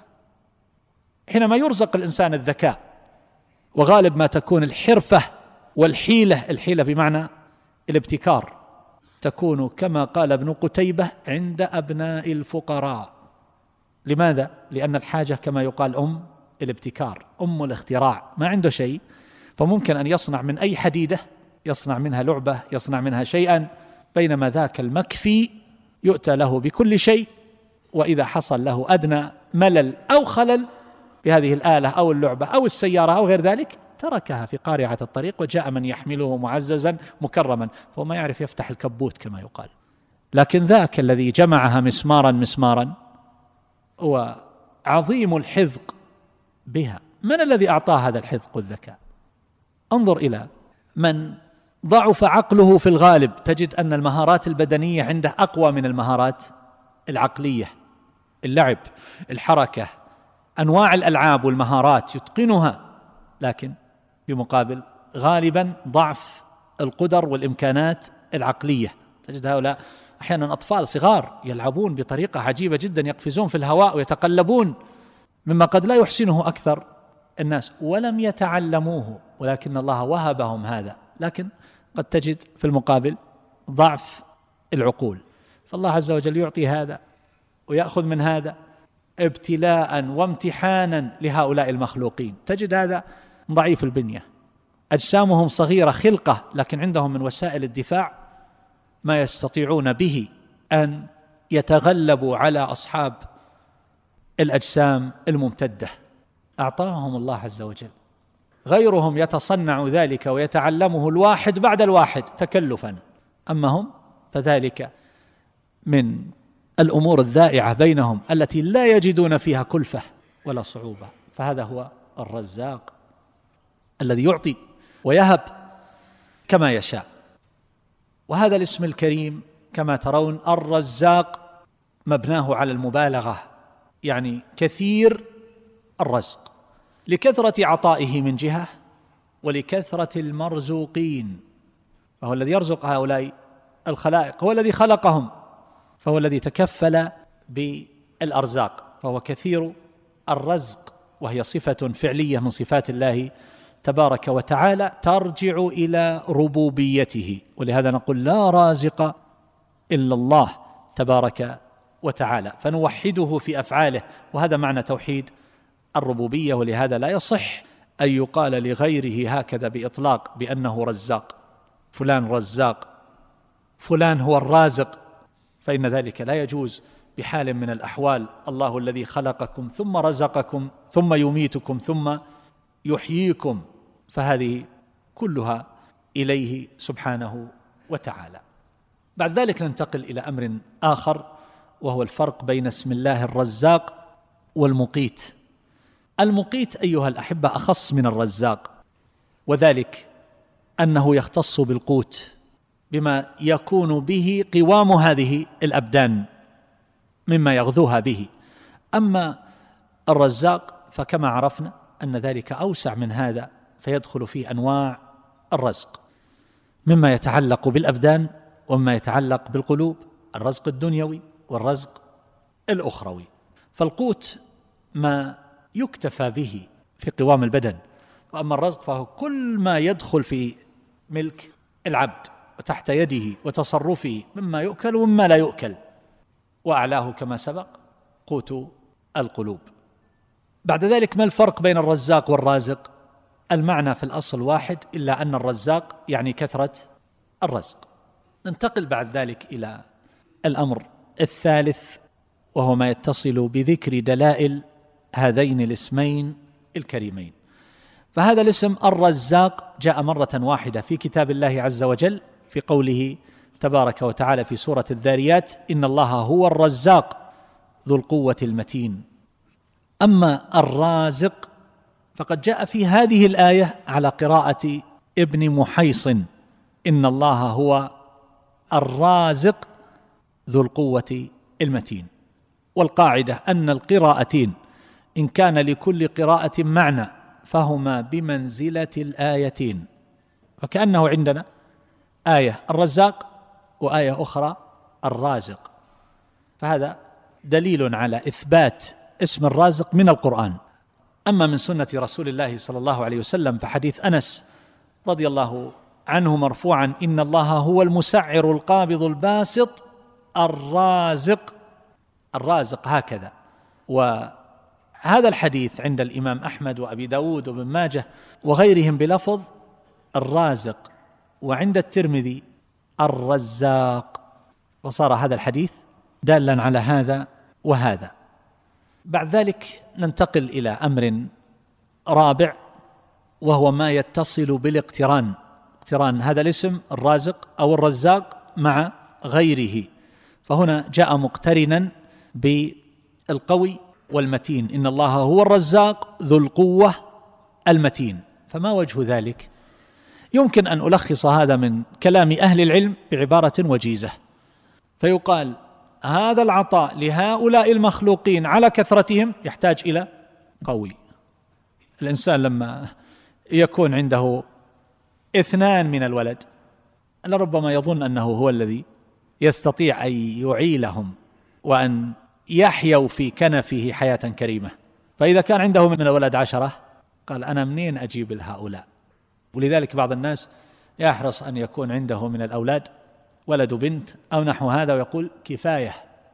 حينما يرزق الإنسان الذكاء، وغالب ما تكون الحرفة والحيلة، الحيلة بمعنى الابتكار، تكون كما قال ابن قتيبة عند أبناء الفقراء. لماذا؟ لأن الحاجة كما يقال أم الابتكار، أم الاختراع. ما عنده شيء فممكن أن يصنع من أي حديدة، يصنع منها لعبة، يصنع منها شيئا، بينما ذاك المكفي يؤتى له بكل شيء، وإذا حصل له أدنى ملل أو خلل بهذه الآلة أو اللعبة أو السيارة أو غير ذلك تركها في قارعة الطريق، وجاء من يحمله معززا مكرما، فهو ما يعرف يفتح الكبوت كما يقال. لكن ذاك الذي جمعها مسمارا مسمارا هو عظيم الحذق بها. من الذي أعطاه هذا الحذق والذكاء؟ انظر إلى من ضعف عقله في الغالب، تجد أن المهارات البدنية عنده أقوى من المهارات العقلية. اللعب، الحركة، أنواع الألعاب والمهارات يتقنها، لكن بمقابل غالبا ضعف القدر والإمكانات العقلية. تجد هؤلاء أحيانا أطفال صغار يلعبون بطريقة عجيبة جدا، يقفزون في الهواء ويتقلبون مما قد لا يحسنه أكثر الناس، ولم يتعلموه، ولكن الله وهبهم هذا. لكن قد تجد في المقابل ضعف العقول، فالله عز وجل يعطي هذا ويأخذ من هذا ابتلاء وامتحانا لهؤلاء المخلوقين. تجد هذا ضعيف البنية، أجسامهم صغيرة خلقة، لكن عندهم من وسائل الدفاع ما يستطيعون به أن يتغلبوا على أصحاب الأجسام الممتدة. أعطاهم الله عز وجل. غيرهم يتصنع ذلك ويتعلمه الواحد بعد الواحد تكلفا، أما هم فذلك من الأمور الذائعة بينهم التي لا يجدون فيها كلفة ولا صعوبة. فهذا هو الرزاق الذي يعطي ويهب كما يشاء. وهذا الاسم الكريم كما ترون الرزاق مبناه على المبالغة، يعني كثير الرزق، لكثرة عطائه من جهة ولكثرة المرزوقين. فهو الذي يرزق هؤلاء الخلائق، هو الذي خلقهم، فهو الذي تكفل بالأرزاق، فهو كثير الرزق، وهي صفة فعلية من صفات الله تبارك وتعالى ترجع إلى ربوبيته. ولهذا نقول لا رازق إلا الله تبارك وتعالى، فنوحده في أفعاله، وهذا معنى توحيد الربوبية. ولهذا لا يصح أن يقال لغيره هكذا بإطلاق بأنه رزاق، فلان رزاق، فلان هو الرازق، فإن ذلك لا يجوز بحال من الأحوال. الله الذي خلقكم ثم رزقكم ثم يميتكم ثم يحييكم، فهذه كلها إليه سبحانه وتعالى. بعد ذلك ننتقل إلى أمر آخر، وهو الفرق بين اسم الله الرزاق والمقيت. المقيت أيها الأحبة أخص من الرزاق، وذلك أنه يختص بالقوت، بما يكون به قوام هذه الأبدان مما يغذوها به. أما الرزاق فكما عرفنا أن ذلك أوسع من هذا، فيدخل فيه أنواع الرزق. مما يتعلق بالأبدان ومما يتعلق بالقلوب، الرزق الدنيوي والرزق الأخروي. فالقوت ما يكتفى به في قوام البدن، وأما الرزق فهو كل ما يدخل في ملك العبد وتحت يده وتصرفه مما يؤكل ومما لا يؤكل، وأعلاه كما سبق قوت القلوب. بعد ذلك ما الفرق بين الرزاق والرازق؟ المعنى في الأصل واحد، إلا أن الرزاق يعني كثرة الرزق. ننتقل بعد ذلك إلى الأمر الثالث، وهو ما يتصل بذكر دلائل هذين الاسمين الكريمين. فهذا الاسم الرزاق جاء مرة واحدة في كتاب الله عز وجل في قوله تبارك وتعالى في سورة الذاريات: إن الله هو الرزاق ذو القوة المتين. أما الرازق فقد جاء في هذه الآية على قراءة ابن محيصن: إن الله هو الرازق ذو القوة المتين. والقاعدة أن القراءتين إن كان لكل قراءة معنى فهما بمنزلة الآيتين، وكأنه عندنا آية الرزاق وآية أخرى الرازق، فهذا دليل على إثبات اسم الرازق من القرآن. أما من سنة رسول الله صلى الله عليه وسلم فحديث أنس رضي الله عنه مرفوعا: إن الله هو المسعر القابض الباسط الرازق. الرازق هكذا. وهذا الحديث عند الإمام أحمد وأبي داود وابن ماجه وغيرهم بلفظ الرازق، وعند الترمذي الرزاق، وصار هذا الحديث دالا على هذا وهذا. بعد ذلك ننتقل إلى أمر رابع، وهو ما يتصل بالاقتران، اقتران هذا الاسم الرازق أو الرزاق مع غيره. فهنا جاء مقترنا بالقوي والمتين: إن الله هو الرزاق ذو القوة المتين. فما وجه ذلك؟ يمكن أن ألخص هذا من كلام أهل العلم بعبارة وجيزة، فيقال: هذا العطاء لهؤلاء المخلوقين على كثرتهم يحتاج إلى قوي. الإنسان لما يكون عنده اثنان من الولد لربما يظن أنه هو الذي يستطيع أن يعيلهم وأن يحيوا في كنفه حياة كريمة، فإذا كان عنده من الولد عشرة قال: أنا منين أجيب لهؤلاء؟ ولذلك بعض الناس يحرص أن يكون عنده من الأولاد ولد بنت أو نحو هذا، ويقول كفاية،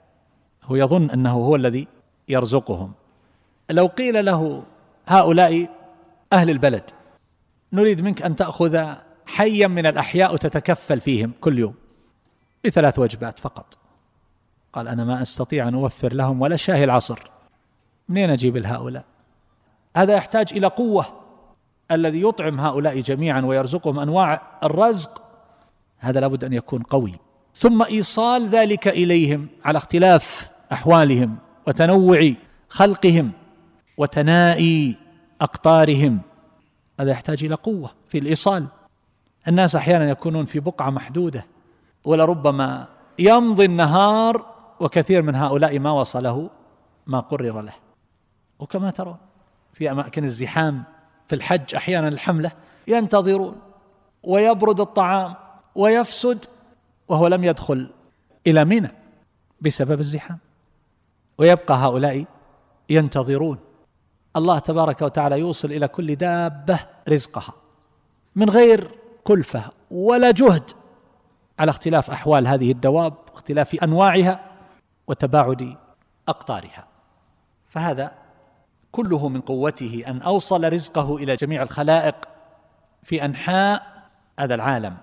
هو يظن أنه هو الذي يرزقهم. لو قيل له: هؤلاء أهل البلد، نريد منك أن تأخذ حيا من الأحياء وتتكفل فيهم كل يوم بثلاث وجبات فقط، قال: أنا ما أستطيع أن أوفر لهم ولا شاهي العصر، منين أجيب لهؤلاء؟ هذا يحتاج إلى قوة. الذي يطعم هؤلاء جميعا ويرزقهم أنواع الرزق هذا لابد أن يكون قوي. ثم إيصال ذلك إليهم على اختلاف أحوالهم وتنوع خلقهم وتنائي أقطارهم، هذا يحتاج إلى قوة في الإيصال. الناس أحيانا يكونون في بقعة محدودة، ولربما يمضي النهار وكثير من هؤلاء ما وصله ما قرر له. وكما ترون في أماكن الزحام في الحج أحيانا الحملة ينتظرون ويبرد الطعام ويفسد وهو لم يدخل إلى منى بسبب الزحام، ويبقى هؤلاء ينتظرون. الله تبارك وتعالى يوصل إلى كل دابة رزقها من غير كلفة ولا جهد، على اختلاف أحوال هذه الدواب، اختلاف أنواعها وتباعد أقطارها. فهذا كله من قوته أن أوصل رزقه إلى جميع الخلائق في أنحاء هذا العالم.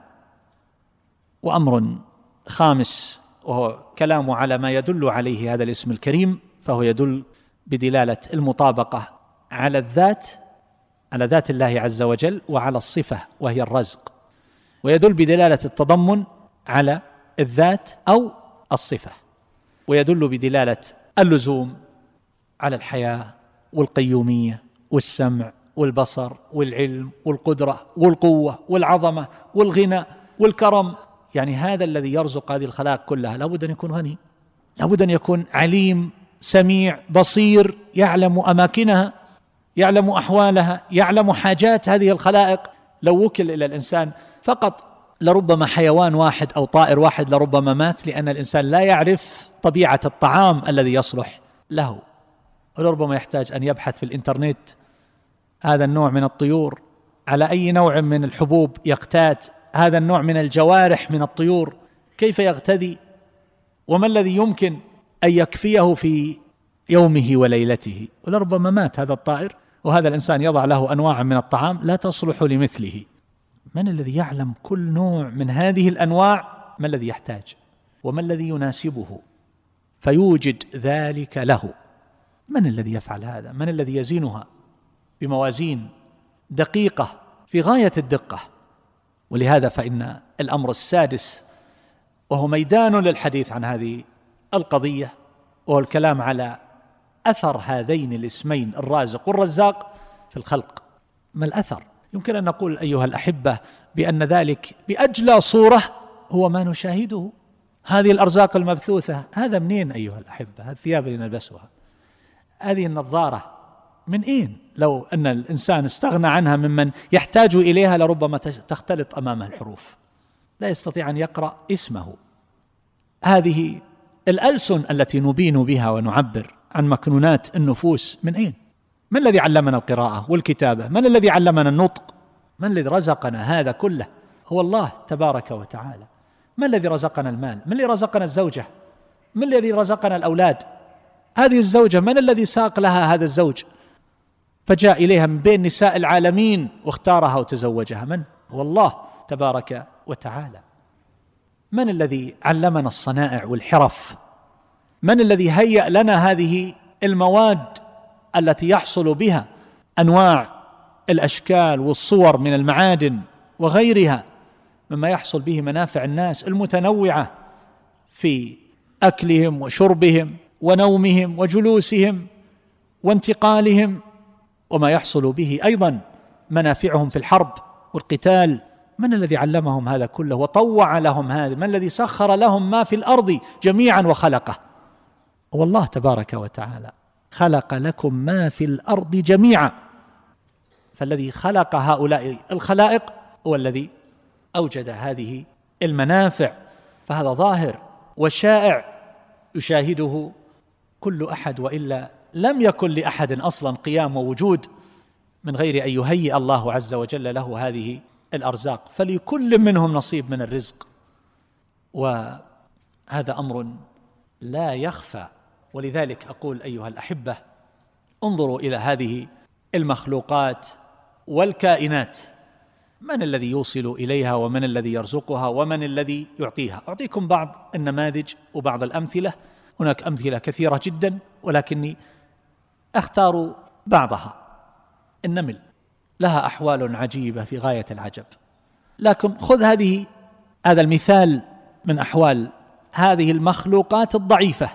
وأمر خامس وهو كلام على ما يدل عليه هذا الاسم الكريم، فهو يدل بدلالة المطابقة على الذات، على ذات الله عز وجل، وعلى الصفة وهي الرزق، ويدل بدلالة التضمن على الذات أو الصفة، ويدل بدلالة اللزوم على الحياة والقيومية والسمع والبصر والعلم والقدرة والقوة والعظمة والغنى والكرم. يعني هذا الذي يرزق هذه الخلائق كلها لابد أن يكون غني، لابد أن يكون عليم سميع بصير، يعلم أماكنها، يعلم أحوالها، يعلم حاجات هذه الخلائق. لو وكل إلى الإنسان فقط لربما حيوان واحد أو طائر واحد لربما مات لأن الإنسان لا يعرف طبيعة الطعام الذي يصلح له، ولربما يحتاج أن يبحث في الإنترنت هذا النوع من الطيور على أي نوع من الحبوب يقتات، هذا النوع من الجوارح من الطيور كيف يغتدي، وما الذي يمكن أن يكفيه في يومه وليلته. ولربما مات هذا الطائر وهذا الإنسان يضع له أنواع من الطعام لا تصلح لمثله. من الذي يعلم كل نوع من هذه الأنواع ما الذي يحتاج وما الذي يناسبه فيوجد ذلك له؟ من الذي يفعل هذا؟ من الذي يزينها بموازين دقيقة في غاية الدقة؟ ولهذا فإن الأمر السادس وهو ميدان للحديث عن هذه القضية وهو الكلام على أثر هذين الاسمين الرازق والرزاق في الخلق. ما الأثر؟ يمكن أن نقول أيها الأحبة بأن ذلك بأجلى صورة هو ما نشاهده. هذه الأرزاق المبثوثة هذا منين أيها الأحبة؟ هذه الثياب اللي نلبسها، هذه النظارة من أين؟ لو أن الإنسان استغنى عنها ممن يحتاج إليها لربما تختلط أمامه الحروف، لا يستطيع أن يقرأ اسمه. هذه الألسن التي نبين بها ونعبر عن مكنونات النفوس من أين؟ من الذي علمنا القراءة والكتابة؟ من الذي علمنا النطق؟ من الذي رزقنا هذا كله؟ هو الله تبارك وتعالى. من الذي رزقنا المال؟ من الذي رزقنا الزوجة؟ من الذي رزقنا الأولاد؟ هذه الزوجة من الذي ساق لها هذا الزوج فجاء إليها من بين نساء العالمين واختارها وتزوجها؟ من؟ هو الله تبارك وتعالى. من الذي علمنا الصنائع والحرف؟ من الذي هيأ لنا هذه المواد التي يحصل بها أنواع الأشكال والصور من المعادن وغيرها مما يحصل به منافع الناس المتنوعة في أكلهم وشربهم ونومهم وجلوسهم وانتقالهم، وما يحصل به أيضا منافعهم في الحرب والقتال؟ من الذي علمهم هذا كله وطوع لهم هذا؟ من الذي سخر لهم ما في الأرض جميعا وخلقه؟ هو الله تبارك وتعالى. خلق لكم ما في الأرض جميعا. فالذي خلق هؤلاء الخلائق هو الذي أوجد هذه المنافع، فهذا ظاهر وشائع يشاهده كل أحد، وإلا لم يكن لأحد أصلا قيام ووجود من غير أن يهيئ الله عز وجل له هذه الأرزاق. فلكل منهم نصيب من الرزق، وهذا أمر لا يخفى. ولذلك أقول أيها الأحبة انظروا إلى هذه المخلوقات والكائنات، من الذي يوصل إليها ومن الذي يرزقها ومن الذي يعطيها؟ أعطيكم بعض النماذج وبعض الأمثلة، هناك أمثلة كثيرة جدا ولكني أختار بعضها. النمل لها أحوال عجيبة في غاية العجب، لكن خذ هذه هذا المثال من أحوال هذه المخلوقات الضعيفة.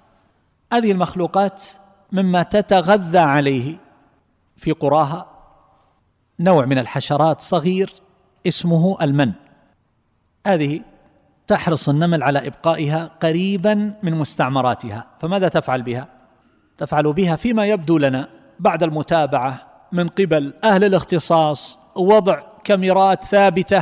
هذه المخلوقات مما تتغذى عليه في قراها نوع من الحشرات صغير اسمه المن. هذه تحرص النمل على إبقائها قريبا من مستعمراتها، فماذا تفعل بها؟ تفعل بها فيما يبدو لنا بعد المتابعة من قبل أهل الاختصاص وضع كاميرات ثابتة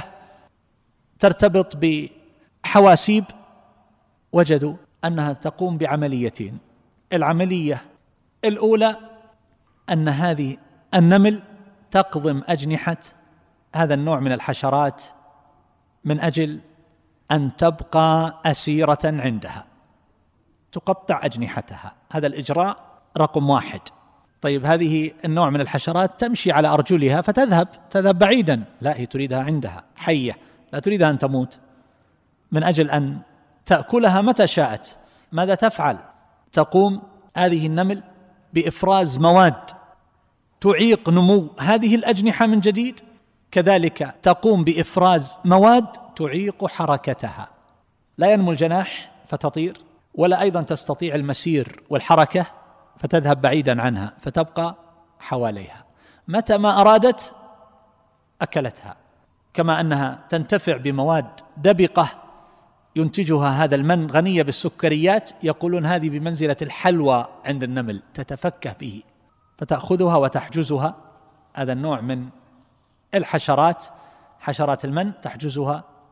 ترتبط بحواسيب، وجدوا أنها تقوم بعمليتين. العملية الأولى أن هذه النمل تقضم أجنحة هذا النوع من الحشرات من أجل أن تبقى أسيرة عندها، تقطع أجنحتها. هذا الإجراء رقم واحد. طيب هذه النوع من الحشرات تمشي على أرجلها فتذهب تذهب بعيدا، لا، هي تريدها عندها حية، لا تريدها أن تموت، من أجل أن تأكلها متى شاءت. ماذا تفعل؟ تقوم هذه النمل بإفراز مواد تعيق نمو هذه الأجنحة من جديد، كذلك تقوم بإفراز مواد تعيق حركتها. لا ينمو الجناح فتطير، ولا أيضا تستطيع المسير والحركة فتذهب بعيدا عنها، فتبقى حواليها. متى ما أرادت أكلتها، كما أنها تنتفع بمواد دبقة ينتجها هذا المن غنية بالسكريات، يقولون هذه بمنزلة الحلوى عند النمل، تتفكه به فتأخذها وتحجزها. هذا النوع من الحشرات، حشرات المن، تحجزها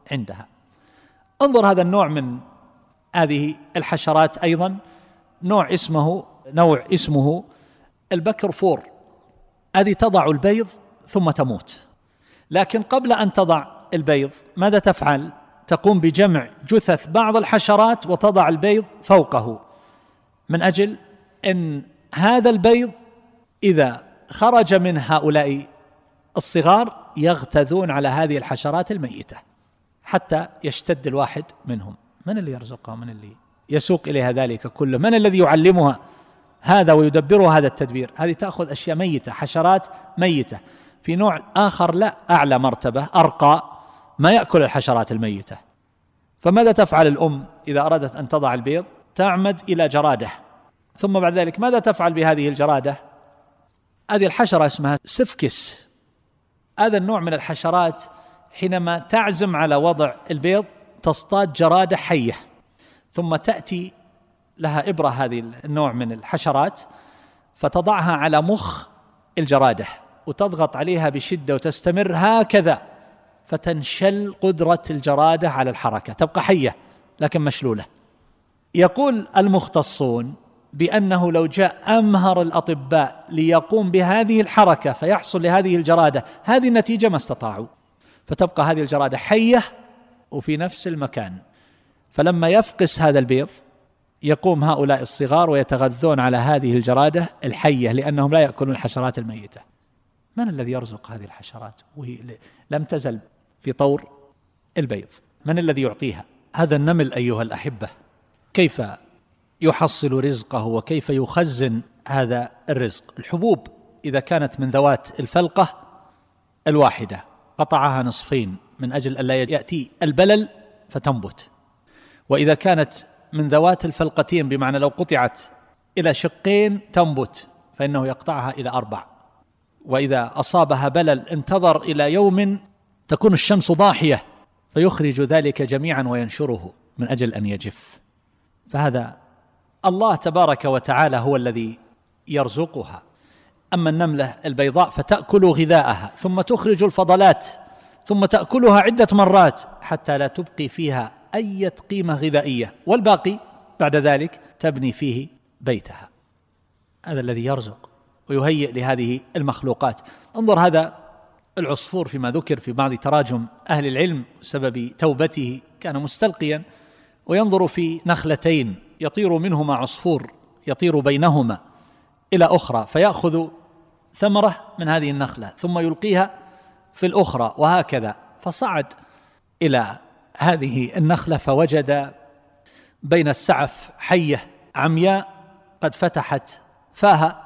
عندها. انظر هذا النوع من هذه الحشرات أيضا نوع اسمه نوع اسمه البكر فور. هذه تضع البيض ثم تموت، لكن قبل أن تضع البيض ماذا تفعل؟ تقوم بجمع جثث بعض الحشرات وتضع البيض فوقه، من أجل أن هذا البيض إذا خرج من هؤلاء الصغار يغتذون على هذه الحشرات الميتة حتى يشتد الواحد منهم. من اللي يرزقها؟ من اللي يسوق إليها ذلك كله؟ من الذي يعلمها هذا ويدبرها هذا التدبير؟ هذه تأخذ أشياء ميتة، حشرات ميتة. في نوع آخر لا، أعلى مرتبة أرقى، ما يأكل الحشرات الميتة. فماذا تفعل الأم إذا أرادت أن تضع البيض؟ تعمد إلى جرادة، ثم بعد ذلك ماذا تفعل بهذه الجرادة؟ هذه الحشرة اسمها سفكس. هذا النوع من الحشرات حينما تعزم على وضع البيض تصطاد جرادة حية، ثم تأتي لها إبرة هذه النوع من الحشرات فتضعها على مخ الجرادة وتضغط عليها بشدة وتستمر هكذا، فتنشل قدرة الجرادة على الحركة، تبقى حية لكن مشلولة. يقول المختصون بأنه لو جاء أمهر الأطباء ليقوم بهذه الحركة فيحصل لهذه الجرادة هذه النتيجة ما استطاعوا، فتبقى هذه الجرادة حية وفي نفس المكان. فلما يفقس هذا البيض يقوم هؤلاء الصغار ويتغذون على هذه الجرادة الحية، لأنهم لا يأكلون الحشرات الميتة. من الذي يرزق هذه الحشرات وهي لم تزل في طور البيض؟ من الذي يعطيها؟ هذا النمل أيها الأحبة كيف يحصل رزقه وكيف يخزن هذا الرزق؟ الحبوب إذا كانت من ذوات الفلقة الواحدة قطعها نصفين من أجل ألا يأتي البلل فتنبت، وإذا كانت من ذوات الفلقتين بمعنى لو قطعت إلى شقين تنبت، فإنه يقطعها إلى أربع. وإذا أصابها بلل انتظر إلى يوم تكون الشمس ضاحية فيخرج ذلك جميعا وينشره من أجل أن يجف. فهذا الله تبارك وتعالى هو الذي يرزقها. أما النملة البيضاء فتأكل غذاءها ثم تخرج الفضلات ثم تأكلها عدة مرات حتى لا تبقي فيها أي قيمة غذائية، والباقي بعد ذلك تبني فيه بيتها. هذا الذي يرزق ويهيئ لهذه المخلوقات. انظر هذا العصفور فيما ذكر في بعض تراجم أهل العلم سبب توبته كان مستلقيا وينظر في نخلتين يطير منهما عصفور يطير بينهما إلى أخرى فيأخذ ثمرة من هذه النخلة ثم يلقيها في الأخرى وهكذا. فصعد إلى هذه النخلة فوجد بين السعف حية عمياء قد فتحت فاها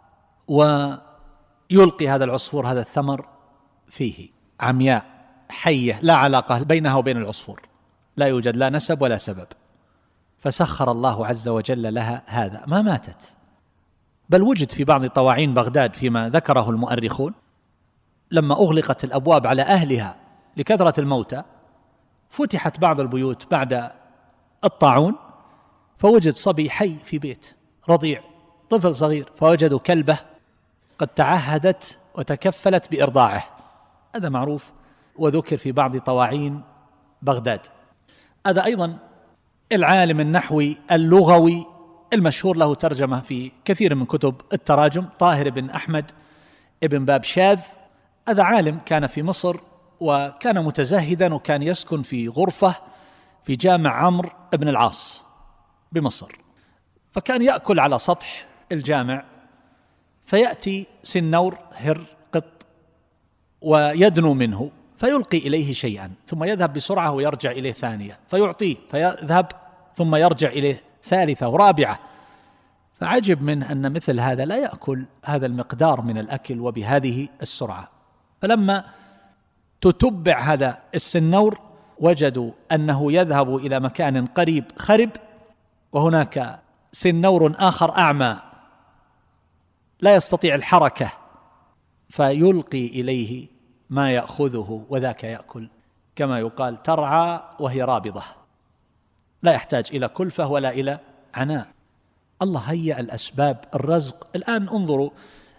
ويلقي هذا العصفور هذا الثمر فيه. عمياء حية لا علاقة بينها وبين العصفور، لا يوجد لا نسب ولا سبب. فسخر الله عز وجل لها هذا، ما ماتت، بل وجد في بعض طواعين بغداد فيما ذكره المؤرخون لما أغلقت الأبواب على أهلها لكثرة الموتى فتحت بعض البيوت بعد الطاعون فوجد صبي حي في بيت رضيع طفل صغير، فوجدوا كلبة قد تعهدت وتكفلت بإرضاعه. هذا معروف وذكر في بعض طواعين بغداد. هذا أيضا العالم النحوي اللغوي المشهور له ترجمة في كثير من كتب التراجم طاهر بن أحمد ابن بابشاذ. هذا عالم كان في مصر وكان متزهدا وكان يسكن في غرفة في جامع عمرو بن العاص بمصر، فكان يأكل على سطح الجامع فيأتي سنور هر قط ويدنو منه فيلقي إليه شيئا ثم يذهب بسرعة ويرجع إليه ثانية فيعطيه فيذهب ثم يرجع إليه ثالثة ورابعة. فعجب منه أن مثل هذا لا يأكل هذا المقدار من الأكل وبهذه السرعة. فلما تتبع هذا السنور وجدوا أنه يذهب إلى مكان قريب خرب وهناك سنور آخر أعمى لا يستطيع الحركة فيلقي إليه ما يأخذه وذاك يأكل، كما يقال ترعى وهي رابضة، لا يحتاج إلى كلفة ولا إلى عناء. الله هيأ الأسباب الرزق. الآن انظروا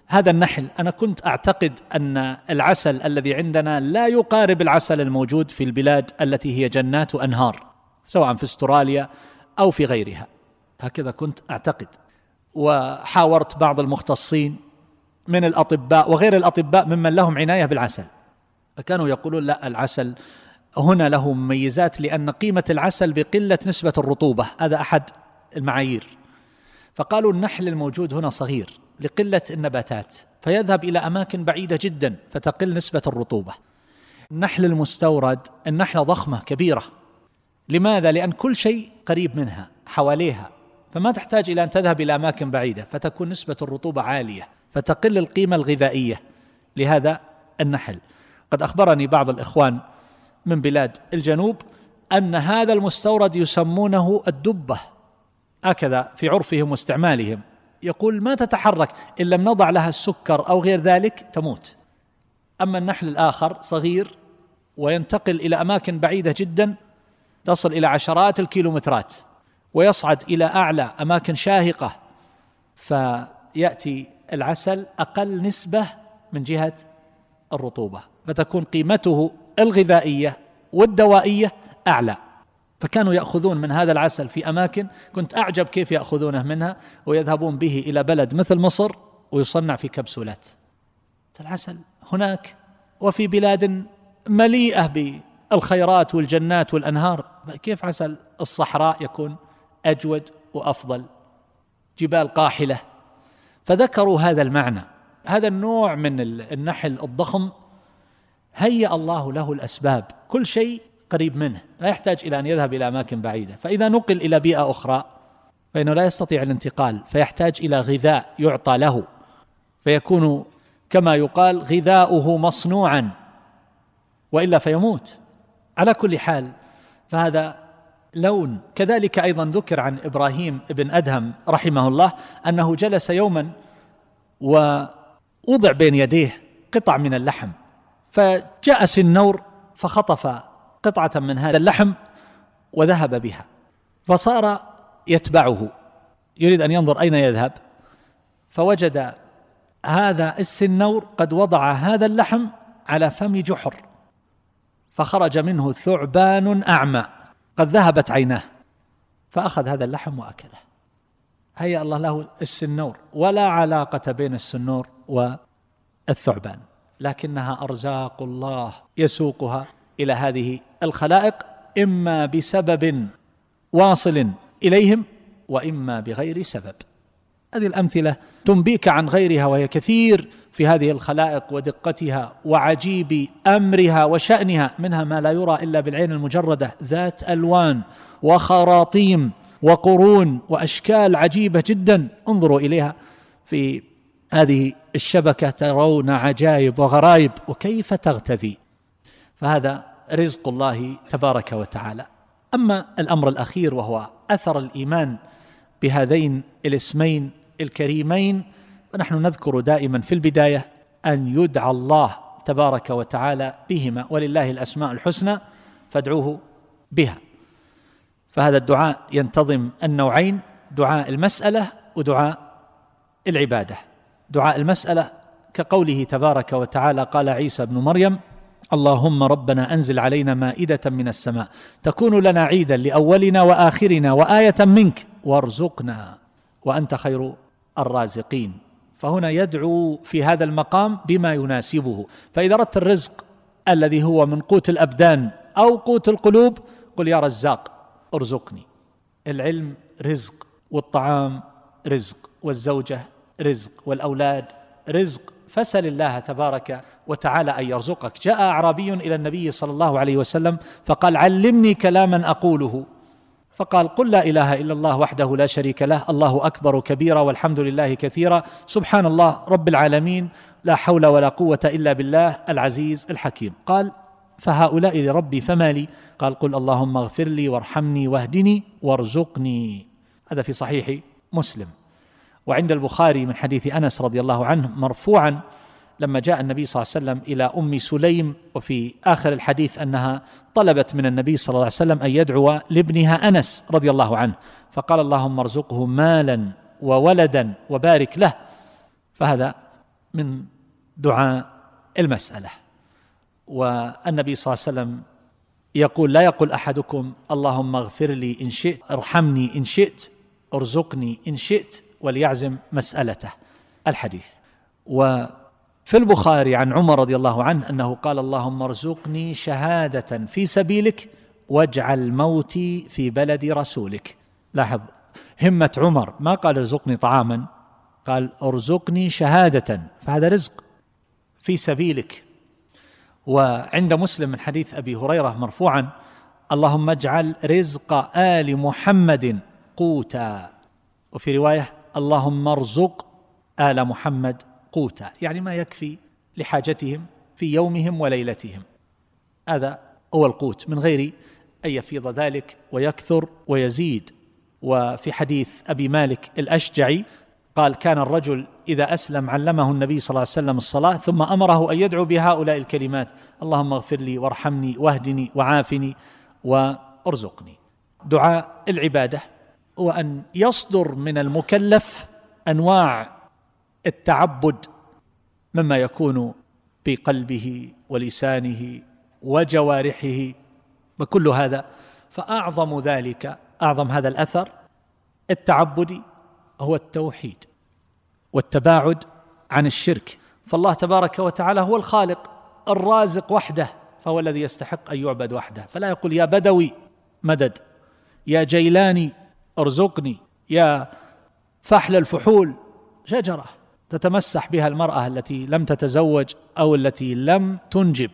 هذا النحل أنا كنت أعتقد أن العسل الذي عندنا لا يقارب العسل الموجود في البلاد التي هي جنات وأنهار، سواء في استراليا أو في غيرها، هكذا كنت أعتقد. وحاورت بعض المختصين من الأطباء وغير الأطباء ممن لهم عناية بالعسل، فكانوا يقولون لا، العسل هنا له مميزات لأن قيمة العسل بقلة نسبة الرطوبة، هذا أحد المعايير. فقالوا النحل الموجود هنا صغير لقلة النباتات، فيذهب إلى أماكن بعيدة جدا فتقل نسبة الرطوبة. النحل المستورد النحلة ضخمة كبيرة، لماذا؟ لأن كل شيء قريب منها حواليها، فما تحتاج إلى أن تذهب إلى أماكن بعيدة، فتكون نسبة الرطوبة عالية، فتقل القيمة الغذائية لهذا النحل. قد أخبرني بعض الإخوان من بلاد الجنوب أن هذا المستورد يسمونه الدبة، هكذا في عرفهم واستعمالهم، يقول ما تتحرك إن لم نضع لها السكر أو غير ذلك تموت. أما النحل الآخر صغير وينتقل إلى أماكن بعيدة جدا تصل إلى عشرات الكيلومترات، ويصعد إلى أعلى أماكن شاهقة، فيأتي العسل أقل نسبة من جهة الرطوبة، فتكون قيمته الغذائية والدوائية أعلى. فكانوا يأخذون من هذا العسل في أماكن كنت أعجب كيف يأخذونه منها، ويذهبون به إلى بلد مثل مصر ويصنع في كبسولات. العسل هناك وفي بلاد مليئة بالخيرات والجنات والأنهار، كيف عسل الصحراء يكون أجود وأفضل؟ جبال قاحلة. فذكروا هذا المعنى، هذا النوع من النحل الضخم هيأ الله له الأسباب، كل شيء قريب منه، لا يحتاج إلى أن يذهب إلى أماكن بعيدة. فإذا نقل إلى بيئة أخرى فإنه لا يستطيع الانتقال، فيحتاج إلى غذاء يعطى له، فيكون كما يقال غذاؤه مصنوعا، وإلا فيموت. على كل حال فهذا لون. كذلك أيضا ذكر عن إبراهيم بن أدهم رحمه الله أنه جلس يوما ووضع بين يديه قطع من اللحم، فجاء سنور فخطف قطعة من هذا اللحم وذهب بها، فصار يتبعه يريد أن ينظر أين يذهب، فوجد هذا السنور قد وضع هذا اللحم على فم جحر، فخرج منه ثعبان أعمى قد ذهبت عيناه، فأخذ هذا اللحم وأكله. هيا الله له السنور، ولا علاقة بين السنور والثعبان، لكنها أرزاق الله يسوقها إلى هذه الخلائق، إما بسبب واصل إليهم وإما بغير سبب. هذه الأمثلة تنبيك عن غيرها، وهي كثير في هذه الخلائق ودقتها وعجيب أمرها وشأنها، منها ما لا يرى إلا بالعين المجردة، ذات ألوان وخراطيم وقرون وأشكال عجيبة جدا، انظروا إليها في هذه الشبكة ترون عجائب وغرائب وكيف تغتذي. فهذا رزق الله تبارك وتعالى. أما الأمر الأخير وهو أثر الإيمان بهذين الاسمين الكريمين، فنحن نذكر دائما في البداية أن يدعى الله تبارك وتعالى بهما، ولله الأسماء الحسنى فادعوه بها. فهذا الدعاء ينتظم النوعين، دعاء المسألة ودعاء العبادة. دعاء المسألة كقوله تبارك وتعالى قال عيسى بن مريم اللهم ربنا أنزل علينا مائدة من السماء تكون لنا عيدا لأولنا وآخرنا وآية منك وارزقنا وأنت خير الرازقين. فهنا يدعو في هذا المقام بما يناسبه. فإذا أردت الرزق الذي هو من قوت الأبدان أو قوت القلوب قل يا رزاق ارزقني. العلم رزق، والطعام رزق، والزوجة رزق، والأولاد رزق، فسل الله تبارك وتعالى أن يرزقك. جاء أعرابي إلى النبي صلى الله عليه وسلم فقال علمني كلاما أقوله، فقال قل لا إله إلا الله وحده لا شريك له الله أكبر كبيرا والحمد لله كثيرا سبحان الله رب العالمين لا حول ولا قوة إلا بالله العزيز الحكيم. قال فهؤلاء لربي فما لي؟ قال قل اللهم اغفر لي وارحمني واهدني وارزقني. هذا في صحيح مسلم. وعند البخاري من حديث أنس رضي الله عنه مرفوعا لما جاء النبي صلى الله عليه وسلم إلى أم سليم، وفي آخر الحديث أنها طلبت من النبي صلى الله عليه وسلم أن يدعو لابنها أنس رضي الله عنه، فقال اللهم ارزقه مالا وولدا وبارك له. فهذا من دعاء المسألة. والنبي صلى الله عليه وسلم يقول: لا يقول أحدكم اللهم اغفر لي إن شئت، ارحمني إن شئت، ارزقني إن شئت، وليعزم مسألته. الحديث. وفي البخاري عن عمر رضي الله عنه أنه قال: اللهم ارزقني شهادة في سبيلك واجعل موتي في بلد رسولك. لاحظ همة عمر، ما قال ارزقني طعاما، قال ارزقني شهادة، فهذا رزق في سبيلك. وعند مسلم من حديث أبي هريرة مرفوعا: اللهم اجعل رزق آل محمد قوتا. وفي رواية: اللهم ارزق آل محمد قوتا، يعني ما يكفي لحاجتهم في يومهم وليلتهم، هذا هو القوت، من غير أن يفيض ذلك ويكثر ويزيد. وفي حديث أبي مالك الأشجعي قال: كان الرجل إذا أسلم علمه النبي صلى الله عليه وسلم الصلاة، ثم أمره أن يدعو بهؤلاء الكلمات: اللهم اغفر لي وارحمني واهدني وعافني وارزقني. دعاء العبادة هو أن يصدر من المكلف أنواع التعبد مما يكون بقلبه ولسانه وجوارحه وكل هذا. فأعظم ذلك، أعظم هذا الأثر التعبدي هو التوحيد والتباعد عن الشرك. فالله تبارك وتعالى هو الخالق الرازق وحده، فهو الذي يستحق أن يعبد وحده. فلا يقول يا بدوي مدد، يا جيلاني ارزقني، يا فحل الفحول، شجرة تتمسح بها المرأة التي لم تتزوج أو التي لم تنجب،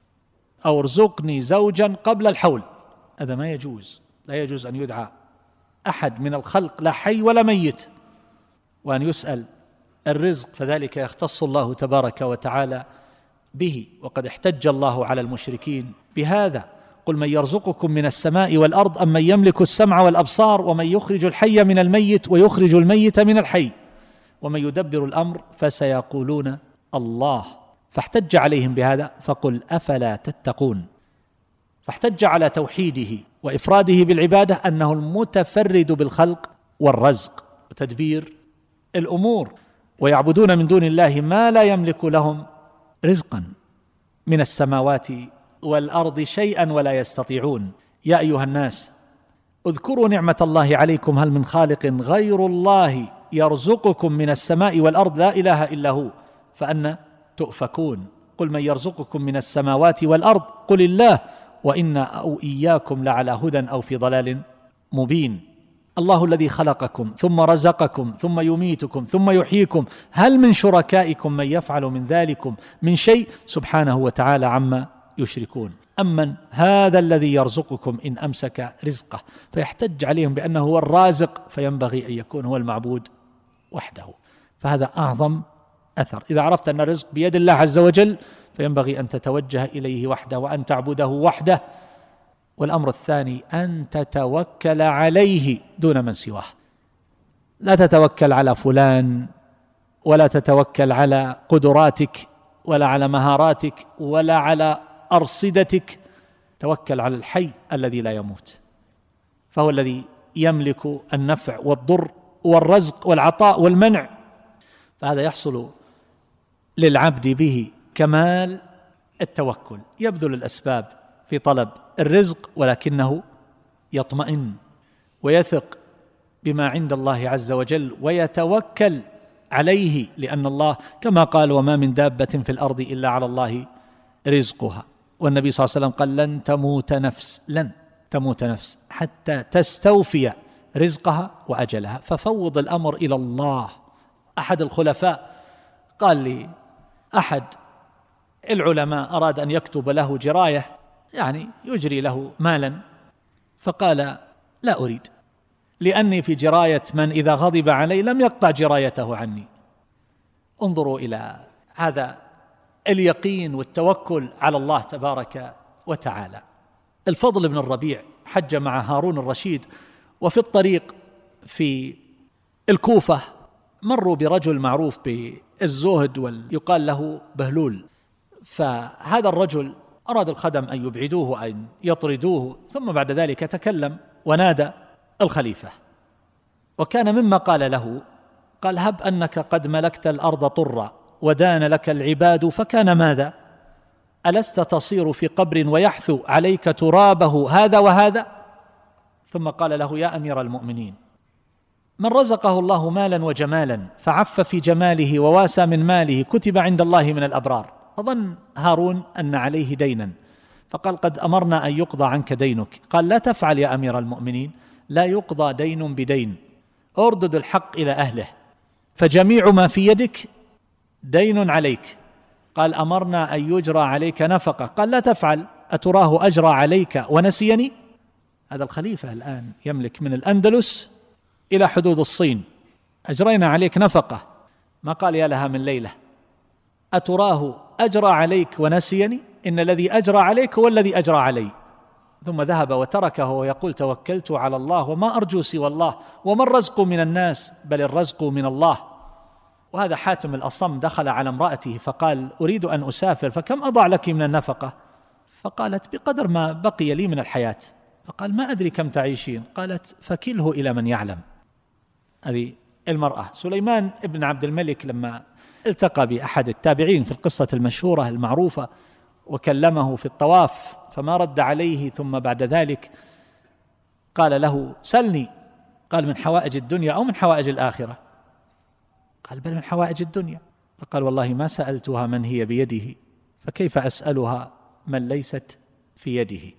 أو ارزقني زوجا قبل الحول. هذا ما يجوز، لا يجوز أن يدعى أحد من الخلق، لا حي ولا ميت، وأن يسأل الرزق، فذلك يختص الله تبارك وتعالى به. وقد احتج الله على المشركين بهذا: قل من يرزقكم من السماء والأرض أم من يملك السمع والأبصار ومن يخرج الحي من الميت ويخرج الميت من الحي ومن يدبر الأمر فسيقولون الله. فاحتج عليهم بهذا، فقل أفلا تتقون. فاحتج على توحيده وإفراده بالعبادة أنه المتفرد بالخلق والرزق وتدبير الأمور، ويعبدون من دون الله ما لا يملك لهم رزقا من السماوات والأرض شيئا ولا يستطيعون. يا أيها الناس اذكروا نعمة الله عليكم هل من خالق غير الله يرزقكم من السماء والأرض لا إله إلا هو فأنى تؤفكون. قل من يرزقكم من السماوات والأرض قل الله وإنا أو إياكم لعلى هدى أو في ضلال مبين. الله الذي خلقكم ثم رزقكم ثم يميتكم ثم يحييكم هل من شركائكم من يفعل من ذلكم من شيء سبحانه وتعالى عما يشركون. أمن هذا الذي يرزقكم إن أمسك رزقه. فيحتج عليهم بأنه هو الرازق، فينبغي أن يكون هو المعبود وحده. فهذا أعظم أثر. إذا عرفت أن الرزق بيد الله عز وجل فينبغي أن تتوجه إليه وحده وأن تعبده وحده. والأمر الثاني أن تتوكل عليه دون من سواه. لا تتوكل على فلان، ولا تتوكل على قدراتك، ولا على مهاراتك، ولا على أرصدتك. توكل على الحي الذي لا يموت، فهو الذي يملك النفع والضر والرزق والعطاء والمنع. فهذا يحصل للعبد به كمال التوكل، يبذل الأسباب في طلب الرزق ولكنه يطمئن ويثق بما عند الله عز وجل ويتوكل عليه، لأن الله كما قال وما من دابة في الأرض إلا على الله رزقها. والنبي صلى الله عليه وسلم قال لن تموت نفس لن تموت نفس حتى تستوفي رزقها وأجلها، ففوض الأمر إلى الله. أحد الخلفاء قال لي أحد العلماء أراد أن يكتب له جراية يعني يجري له مالا، فقال لا أريد، لأني في جراية من إذا غضب علي لم يقطع جرايته عني. انظروا إلى هذا اليقين والتوكل على الله تبارك وتعالى. الفضل بن الربيع حج مع هارون الرشيد، وفي الطريق في الكوفة مروا برجل معروف بالزهد ويقال له بهلول. فهذا الرجل أراد الخدم أن يبعدوه أن يطردوه، ثم بعد ذلك تكلم ونادى الخليفة، وكان مما قال له قال هب أنك قد ملكت الأرض طرا ودان لك العباد فكان ماذا؟ ألست تصير في قبر ويحثو عليك ترابه هذا وهذا؟ ثم قال له: يا أمير المؤمنين، من رزقه الله مالا وجمالا فعف في جماله وواسى من ماله كتب عند الله من الأبرار. فظن هارون أن عليه دينا، فقال: قد أمرنا أن يقضى عنك دينك. قال: لا تفعل يا أمير المؤمنين، لا يقضى دين بدين، أردد الحق إلى أهله، فجميع ما في يدك دين عليك. قال: أمرنا أن يجرى عليك نفقة. قال: لا تفعل، أتراه أجرى عليك ونسيني؟ هذا الخليفة الآن يملك من الأندلس إلى حدود الصين، أجرينا عليك نفقة. ما قال يا لها من ليلة، أتراه أجرى عليك ونسيني؟ إن الذي أجرى عليك هو الذي أجرى علي. ثم ذهب وتركه ويقول: توكلت على الله وما أرجو سوى الله، وما الرزق من الناس بل الرزق من الله. وهذا حاتم الأصم دخل على امرأته فقال: أريد أن أسافر، فكم أضع لك من النفقة؟ فقالت: بقدر ما بقي لي من الحياة. فقال: ما أدري كم تعيشين. قالت: فكله إلى من يعلم. هذه المرأة. سليمان ابن عبد الملك لما التقى بأحد التابعين في القصة المشهورة المعروفة وكلمه في الطواف فما رد عليه، ثم بعد ذلك قال له: سلني. قال: من حوائج الدنيا أو من حوائج الآخرة؟ قال: بل من حوائج الدنيا. فقال: والله ما سألتها من هي بيده، فكيف أسألها من ليست في يده؟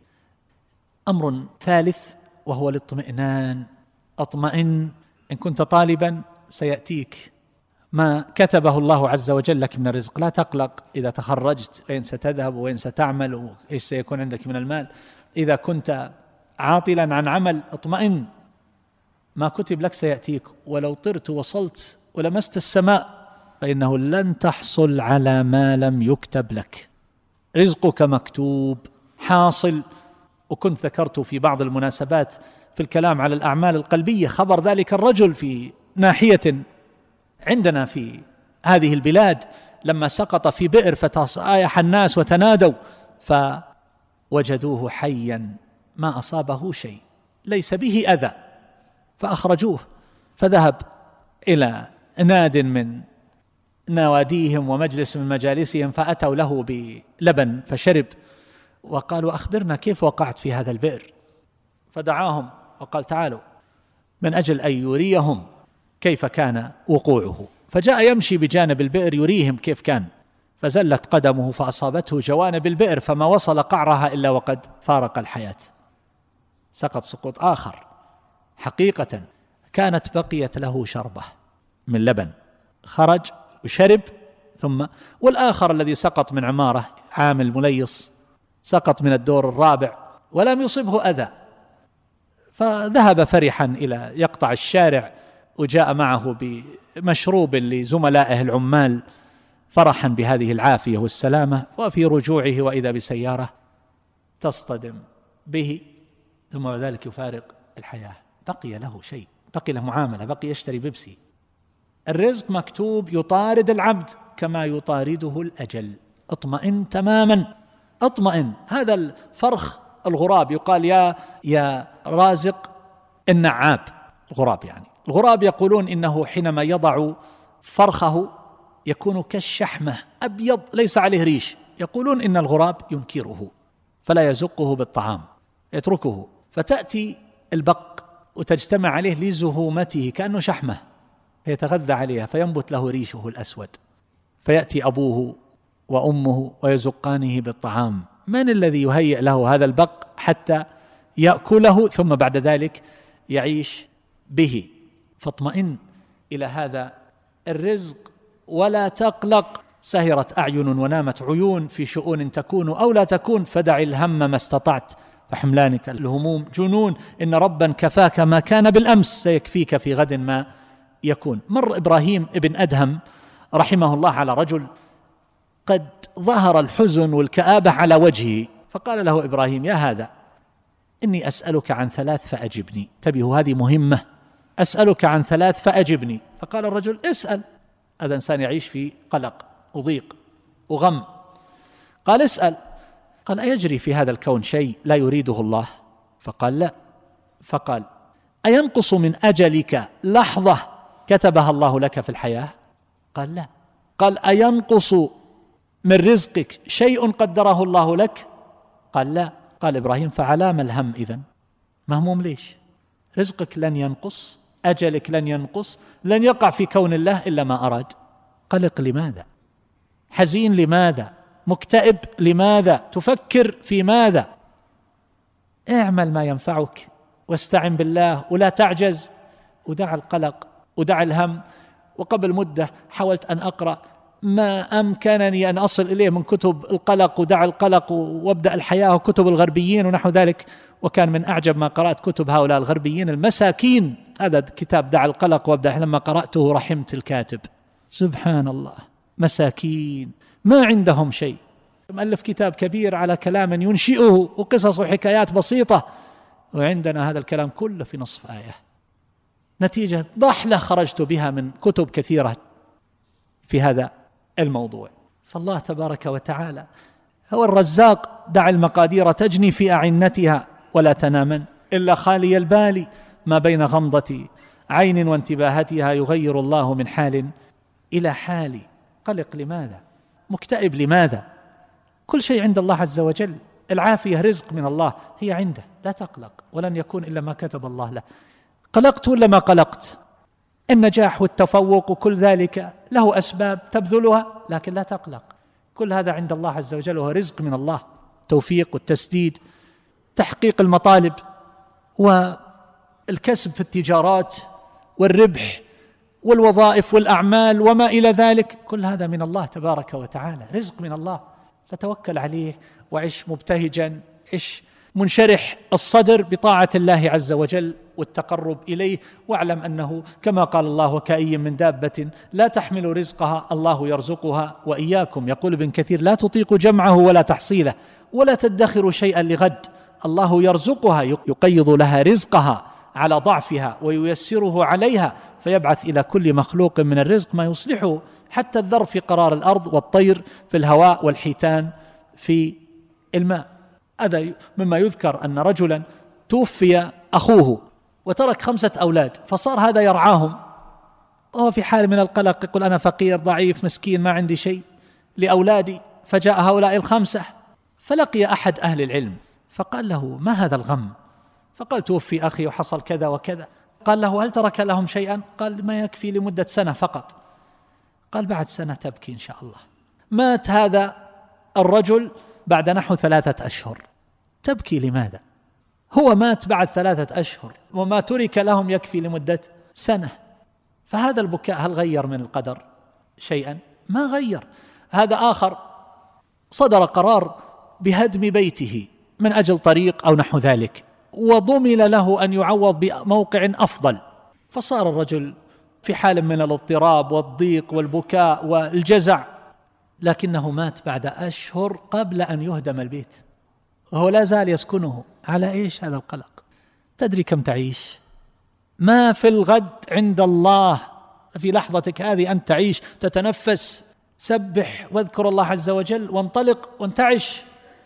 أمر ثالث وهو الاطمئنان. اطمئن، إن كنت طالبا سيأتيك ما كتبه الله عز وجل لك من الرزق. لا تقلق إذا تخرجت أين ستذهب وين ستعمل وإيش سيكون عندك من المال. إذا كنت عاطلا عن عمل اطمئن، ما كتب لك سيأتيك. ولو طرت وصلت ولمست السماء فإنه لن تحصل على ما لم يكتب لك. رزقك مكتوب حاصل. وكنت ذكرت في بعض المناسبات في الكلام على الأعمال القلبية خبر ذلك الرجل في ناحية عندنا في هذه البلاد لما سقط في بئر فتصايح الناس وتنادوا فوجدوه حيا ما أصابه شيء، ليس به أذى، فأخرجوه. فذهب إلى ناد من نواديهم ومجلس من مجالسهم فأتوا له بلبن فشرب، وقالوا: أخبرنا كيف وقعت في هذا البئر؟ فدعاهم وقال: تعالوا، من أجل أن يريهم كيف كان وقوعه. فجاء يمشي بجانب البئر يريهم كيف كان، فزلت قدمه فأصابته جوانب البئر فما وصل قعرها إلا وقد فارق الحياة، سقط سقوط آخر. حقيقة كانت بقيت له شربة من لبن، خرج وشرب ثم. والآخر الذي سقط من عمارة عامل مليص سقط من الدور الرابع ولم يصبه أذى، فذهب فرحا إلى يقطع الشارع وجاء معه بمشروب لزملائه العمال فرحا بهذه العافية والسلامة. وفي رجوعه وإذا بسيارة تصطدم به، ثم بعد ذلك يفارق الحياة. بقي له شيء، بقي له معاملة، بقي يشتري بيبسي. الرزق مكتوب يطارد العبد كما يطارده الأجل. اطمئن تماما، اطمئن. هذا الفرخ الغراب يقال يا يا رازق النعاب، الغراب يعني الغراب يقولون إنه حينما يضع فرخه يكون كالشحمة أبيض ليس عليه ريش. يقولون إن الغراب ينكره فلا يزقه بالطعام، يتركه، فتأتي البق وتجتمع عليه لزهومته كأنه شحمة، فيتغذى عليها فينبت له ريشه الأسود، فيأتي أبوه وأمه ويزقانه بالطعام. من الذي يهيئ له هذا البق حتى يأكله ثم بعد ذلك يعيش به؟ فاطمئن إلى هذا الرزق ولا تقلق. سهرت أعين ونامت عيون في شؤون تكون أو لا تكون، فدع الهم ما استطعت فحملانك الهموم جنون. إن ربا كفاك ما كان بالأمس سيكفيك في غد ما يكون. مر إبراهيم ابن أدهم رحمه الله على رجل قد ظهر الحزن والكآبة على وجهه، فقال له إبراهيم: يا هذا إني أسألك عن ثلاث فأجبني. انتبهوا، هذه مهمة. أسألك عن ثلاث فأجبني. فقال الرجل: اسأل. هذا إنسان يعيش في قلق وضيق وغم. قال: اسأل. قال: أيجري في هذا الكون شيء لا يريده الله؟ فقال: لا. فقال: أينقص من أجلك لحظة كتبها الله لك في الحياة؟ قال: لا. قال أينقص من رزقك شيء قدره الله لك؟ قال لا. قال إبراهيم فعلام الهم إذن؟ مهموم ليش؟ رزقك لن ينقص، أجلك لن ينقص، لن يقع في كون الله إلا ما أراد. قلق لماذا؟ حزين لماذا؟ مكتئب لماذا؟ تفكر في ماذا؟ اعمل ما ينفعك واستعن بالله ولا تعجز، ودع القلق ودع الهم. وقبل مدة حاولت أن أقرأ ما أمكنني أن أصل إليه من كتب القلق ودع القلق وابدأ الحياة وكتب الغربيين ونحو ذلك، وكان من أعجب ما قرأت كتب هؤلاء الغربيين المساكين هذا كتاب دع القلق وابدأ. لما قرأته رحمت الكاتب، سبحان الله، مساكين ما عندهم شيء، مؤلف كتاب كبير على كلام ينشئه وقصص وحكايات بسيطة، وعندنا هذا الكلام كله في نصف آية. نتيجة ضحلة خرجت بها من كتب كثيرة في هذا الموضوع. فالله تبارك وتعالى هو الرزاق، دع المقادير تجني في أعنتها ولا تنامن إلا خالي البال، ما بين غمضة عين وانتباهتها يغير الله من حال إلى حال. قلق لماذا؟ مكتئب لماذا؟ كل شيء عند الله عز وجل، العافية رزق من الله هي عنده، لا تقلق، ولن يكون إلا ما كتب الله له. قلقت ولا ما قلقت؟ النجاح والتفوق وكل ذلك له أسباب تبذلها، لكن لا تقلق، كل هذا عند الله عز وجل وهو رزق من الله، توفيق والتسديد، تحقيق المطالب والكسب في التجارات والربح والوظائف والأعمال وما إلى ذلك، كل هذا من الله تبارك وتعالى، رزق من الله. فتوكل عليه وعش مبتهجا، عش منشرح الصدر بطاعة الله عز وجل والتقرب إليه، واعلم أنه كما قال الله وكأي من دابة لا تحمل رزقها الله يرزقها وإياكم. يقول ابن كثير لا تطيق جمعه ولا تحصيله ولا تدخر شيئا لغد، الله يرزقها يقيض لها رزقها على ضعفها وييسره عليها، فيبعث إلى كل مخلوق من الرزق ما يصلحه، حتى الذر في قرار الأرض والطير في الهواء والحيتان في الماء. هذا مما يذكر أن رجلا توفي أخوه وترك خمسة أولاد، فصار هذا يرعاهم وهو في حال من القلق، يقول أنا فقير ضعيف مسكين ما عندي شيء لأولادي. فجاء هؤلاء الخمسة فلقي أحد أهل العلم فقال له ما هذا الغم؟ فقال توفي أخي وحصل كذا وكذا. قال له هل ترك لهم شيئا؟ قال ما يكفي لمدة سنة فقط. قال بعد سنة تبكي إن شاء الله. مات هذا الرجل بعد نحو ثلاثة أشهر، تبكي لماذا؟ هو مات بعد ثلاثة أشهر وما ترك لهم يكفي لمدة سنة. فهذا البكاء هل غير من القدر شيئا؟ ما غير. هذا آخر صدر قرار بهدم بيته من أجل طريق أو نحو ذلك، وضمن له أن يعوض بموقع أفضل، فصار الرجل في حال من الاضطراب والضيق والبكاء والجزع، لكنه مات بعد أشهر قبل أن يهدم البيت وهو لا زال يسكنه. على إيش هذا القلق؟ تدري كم تعيش؟ ما في الغد عند الله، في لحظتك هذه أنت تعيش تتنفس، سبح واذكر الله عز وجل وانطلق وانتعش.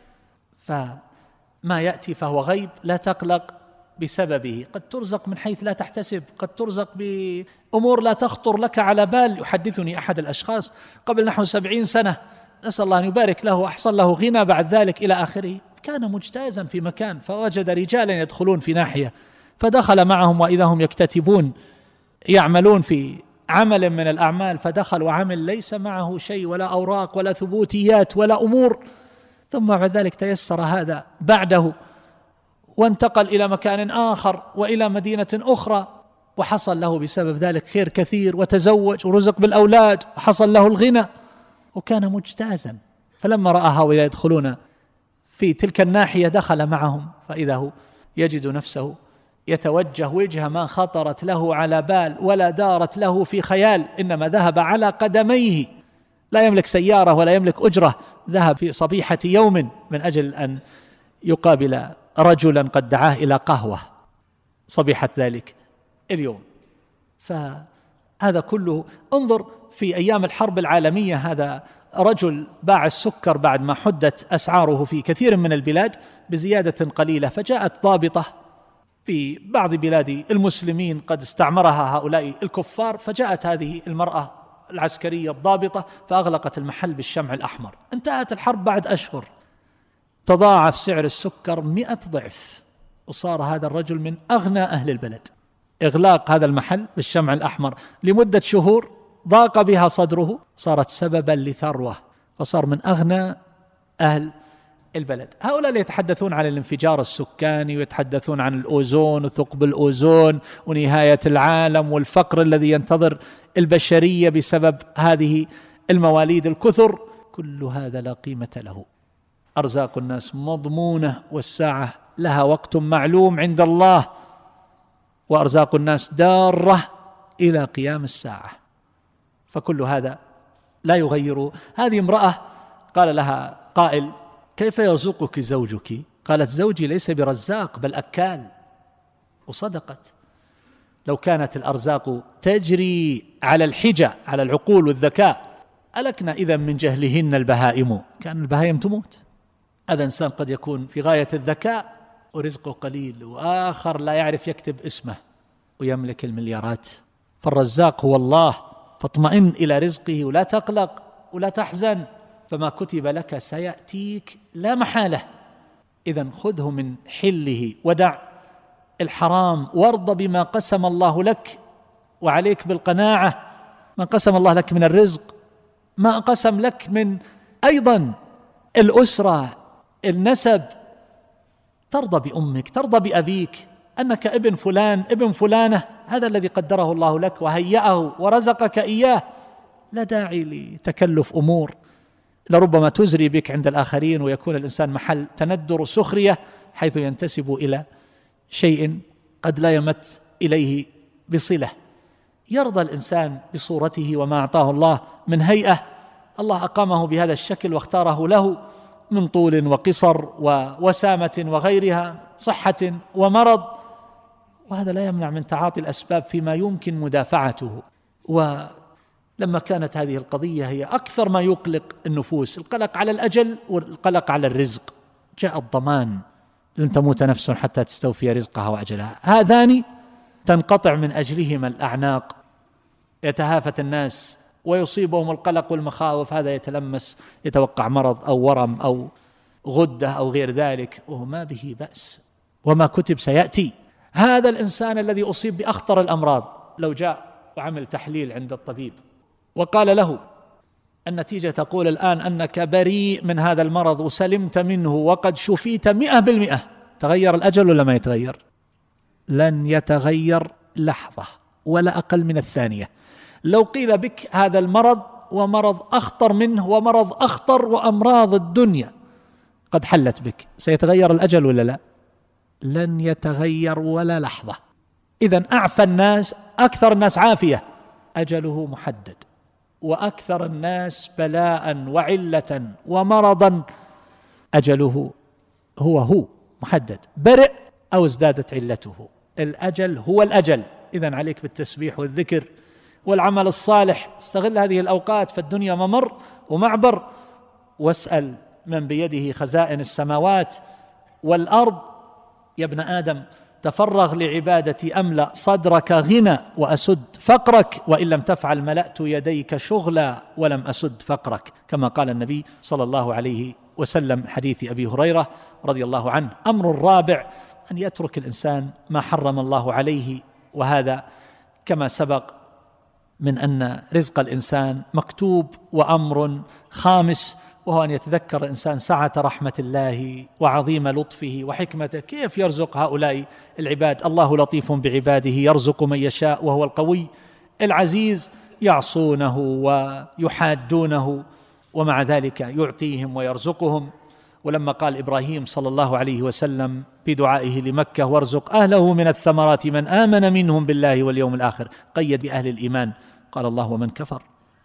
فما يأتي فهو غيب، لا تقلق بسببه. قد ترزق من حيث لا تحتسب، قد ترزق بأمور لا تخطر لك على بال. يحدثني أحد الأشخاص قبل نحو سبعين سنة، نسأل الله أن يبارك له، أحصل له غنى بعد ذلك إلى آخره، كان مجتازا في مكان فوجد رجالا يدخلون في ناحية فدخل معهم وإذا هم يكتتبون يعملون في عمل من الأعمال، فدخل وعمل ليس معه شيء ولا أوراق ولا ثبوتيات ولا أمور، ثم بعد ذلك تيسر هذا بعده وانتقل إلى مكان آخر وإلى مدينة أخرى، وحصل له بسبب ذلك خير كثير، وتزوج ورزق بالأولاد وحصل له الغنى، وكان مجتازا. فلما رأى هؤلاء يدخلون في تلك الناحية دخل معهم، فإذا هو يجد نفسه يتوجه وجهة ما خطرت له على بال ولا دارت له في خيال، إنما ذهب على قدميه، لا يملك سيارة ولا يملك أجرة، ذهب في صبيحة يوم من أجل أن يقابل رجلا قد دعاه إلى قهوة صبيحة ذلك اليوم. فهذا كله، انظر في أيام الحرب العالمية هذا رجل باع السكر بعد ما حدت أسعاره في كثير من البلاد بزيادة قليلة، فجاءت ضابطة في بعض بلاد المسلمين قد استعمرها هؤلاء الكفار، فجاءت هذه المرأة العسكرية الضابطة فأغلقت المحل بالشمع الأحمر. انتهت الحرب بعد أشهر، تضاعف سعر السكر مئة ضعف، وصار هذا الرجل من أغنى أهل البلد. إغلاق هذا المحل بالشمع الأحمر لمدة شهور ضاق بها صدره، صارت سببا لثروة، فصار من أغنى أهل البلد. هؤلاء اللي يتحدثون عن الانفجار السكاني ويتحدثون عن الأوزون وثقب الأوزون ونهاية العالم والفقر الذي ينتظر البشرية بسبب هذه المواليد الكثر، كل هذا لا قيمة له. أرزاق الناس مضمونة، والساعة لها وقت معلوم عند الله، وأرزاق الناس دارة إلى قيام الساعة، فكل هذا لا يغير. هذه امرأة قال لها قائل: كيف يرزقك زوجك؟ قالت: زوجي ليس برزاق بل أكال. وصدقت. لو كانت الأرزاق تجري على الحجة، على العقول والذكاء، ألكنا إذن من جهلهن البهائم، كان البهائم تموت. هذا إنسان قد يكون في غاية الذكاء ورزقه قليل، وآخر لا يعرف يكتب اسمه ويملك المليارات. فالرزاق هو الله، فاطمئن إلى رزقه ولا تقلق ولا تحزن، فما كتب لك سيأتيك لا محالة. إذن خذه من حله ودع الحرام، وارض بما قسم الله لك، وعليك بالقناعة. ما قسم الله لك من الرزق، ما قسم لك من أيضا الأسرة، النسب، ترضى بأمك، ترضى بأبيك، أنك ابن فلان ابن فلانة، هذا الذي قدره الله لك وهيأه ورزقك إياه. لا داعي لتكلف أمور لربما تزري بك عند الآخرين، ويكون الإنسان محل تندر سخرية، حيث ينتسب إلى شيء قد لا يمت إليه بصلة. يرضى الإنسان بصورته وما أعطاه الله من هيئة، الله أقامه بهذا الشكل واختاره له من طول وقصر ووسامة وغيرها، صحة ومرض، وهذا لا يمنع من تعاطي الأسباب فيما يمكن مدافعته. ولما كانت هذه القضية هي أكثر ما يقلق النفوس، القلق على الأجل والقلق على الرزق، جاء الضمان: لن تموت نفس حتى تستوفي رزقها وأجلها. هذان تنقطع من أجلهما الأعناق، يتهافت الناس ويصيبهم القلق والمخاوف، هذا يتلمس يتوقع مرض أو ورم أو غدة أو غير ذلك، وهو ما به بأس، وما كتب سيأتي. هذا الإنسان الذي أصيب بأخطر الأمراض، لو جاء وعمل تحليل عند الطبيب وقال له النتيجة تقول الآن أنك بريء من هذا المرض وسلمت منه وقد شفيت مئة بالمئة، تغير الأجل ولا ما يتغير؟ لن يتغير لحظة ولا أقل من الثانية. لو قيل بك هذا المرض ومرض أخطر منه ومرض أخطر وأمراض الدنيا قد حلت بك، سيتغير الأجل ولا لا؟ لن يتغير ولا لحظة. إذن أعفى الناس، أكثر الناس عافية، أجله محدد، وأكثر الناس بلاء وعلة ومرضا أجله هو هو محدد، برئ أو ازدادت علته، الأجل هو الأجل. إذن عليك بالتسبيح والذكر والعمل الصالح، استغل هذه الأوقات، فالدنيا ممر ومعبر، واسأل من بيده خزائن السماوات والأرض. يا ابن آدم تفرغ لعبادتي أملأ صدرك غنى وأسد فقرك، وإن لم تفعل ملأت يديك شغلا ولم أسد فقرك، كما قال النبي صلى الله عليه وسلم حديث أبي هريرة رضي الله عنه. أمر الرابع أن يترك الإنسان ما حرم الله عليه، وهذا كما سبق من أن رزق الإنسان مكتوب. وأمر خامس وهو أن يتذكر الإنسان سعة رحمة الله وعظيم لطفه وحكمته، كيف يرزق هؤلاء العباد. الله لطيف بعباده يرزق من يشاء وهو القوي العزيز، يعصونه ويحادونه ومع ذلك يعطيهم ويرزقهم. ولما قال إبراهيم صلى الله عليه وسلم بدعائه لمكة: وارزق أهله من الثمرات من آمن منهم بالله واليوم الآخر، قيد بأهل الإيمان، قال الله: ومن كفر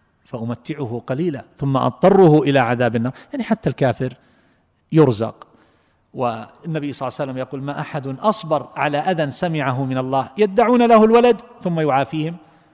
فأمتعه قليلا ثم أضطره إلى عذاب النار. يعني حتى الكافر يرزق. والنبي صلى الله عليه وسلم يقول: ما أحد أصبر على أذى سمعه من الله يدعون له الولد ثم يعافيهم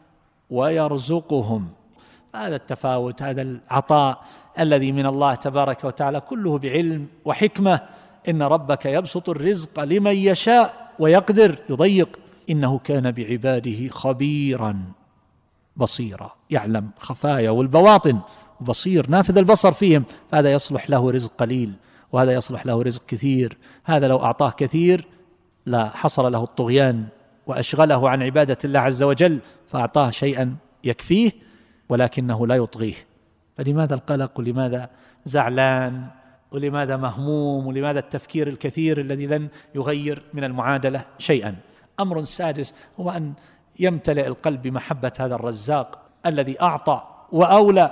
ويرزقهم. هذا التفاوت، هذا العطاء الذي من الله تبارك وتعالى كله بعلم وحكمة. إن ربك يبسط الرزق لمن يشاء ويقدر، يضيق، إنه كان بعباده خبيرا بصيرا، يعلم خفايا والبواطن، وبصير نافذ البصر فيهم، فهذا يصلح له رزق قليل وهذا يصلح له رزق كثير. هذا لو أعطاه كثير لا حصل له الطغيان وأشغله عن عبادة الله عز وجل، فأعطاه شيئا يكفيه ولكنه لا يطغيه. فلماذا القلق ولماذا زعلان ولماذا مهموم ولماذا التفكير الكثير الذي لن يغير من المعادلة شيئا؟ أمر سادس هو أن يمتلئ القلب بمحبة هذا الرزاق الذي أعطى وأولى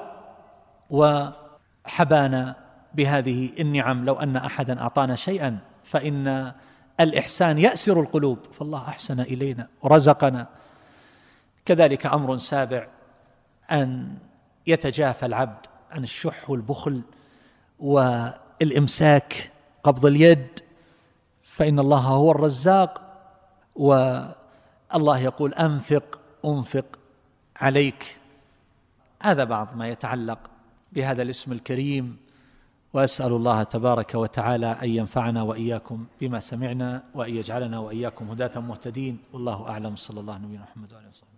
وحبانا بهذه النعم. لو أن أحدا أعطانا شيئا فإن الإحسان يأسر القلوب، فالله أحسن إلينا ورزقنا. كذلك أمر سابع أن يتجافى العبد عن الشح والبخل والإمساك، قبض اليد، فإن الله هو الرزاق، والله يقول أنفق أنفق عليك. هذا بعض ما يتعلق بهذا الاسم الكريم، وأسأل الله تبارك وتعالى أن ينفعنا وإياكم بما سمعنا وأن يجعلنا وإياكم هداة مهتدين، والله أعلم. صلى الله عليه وسلم.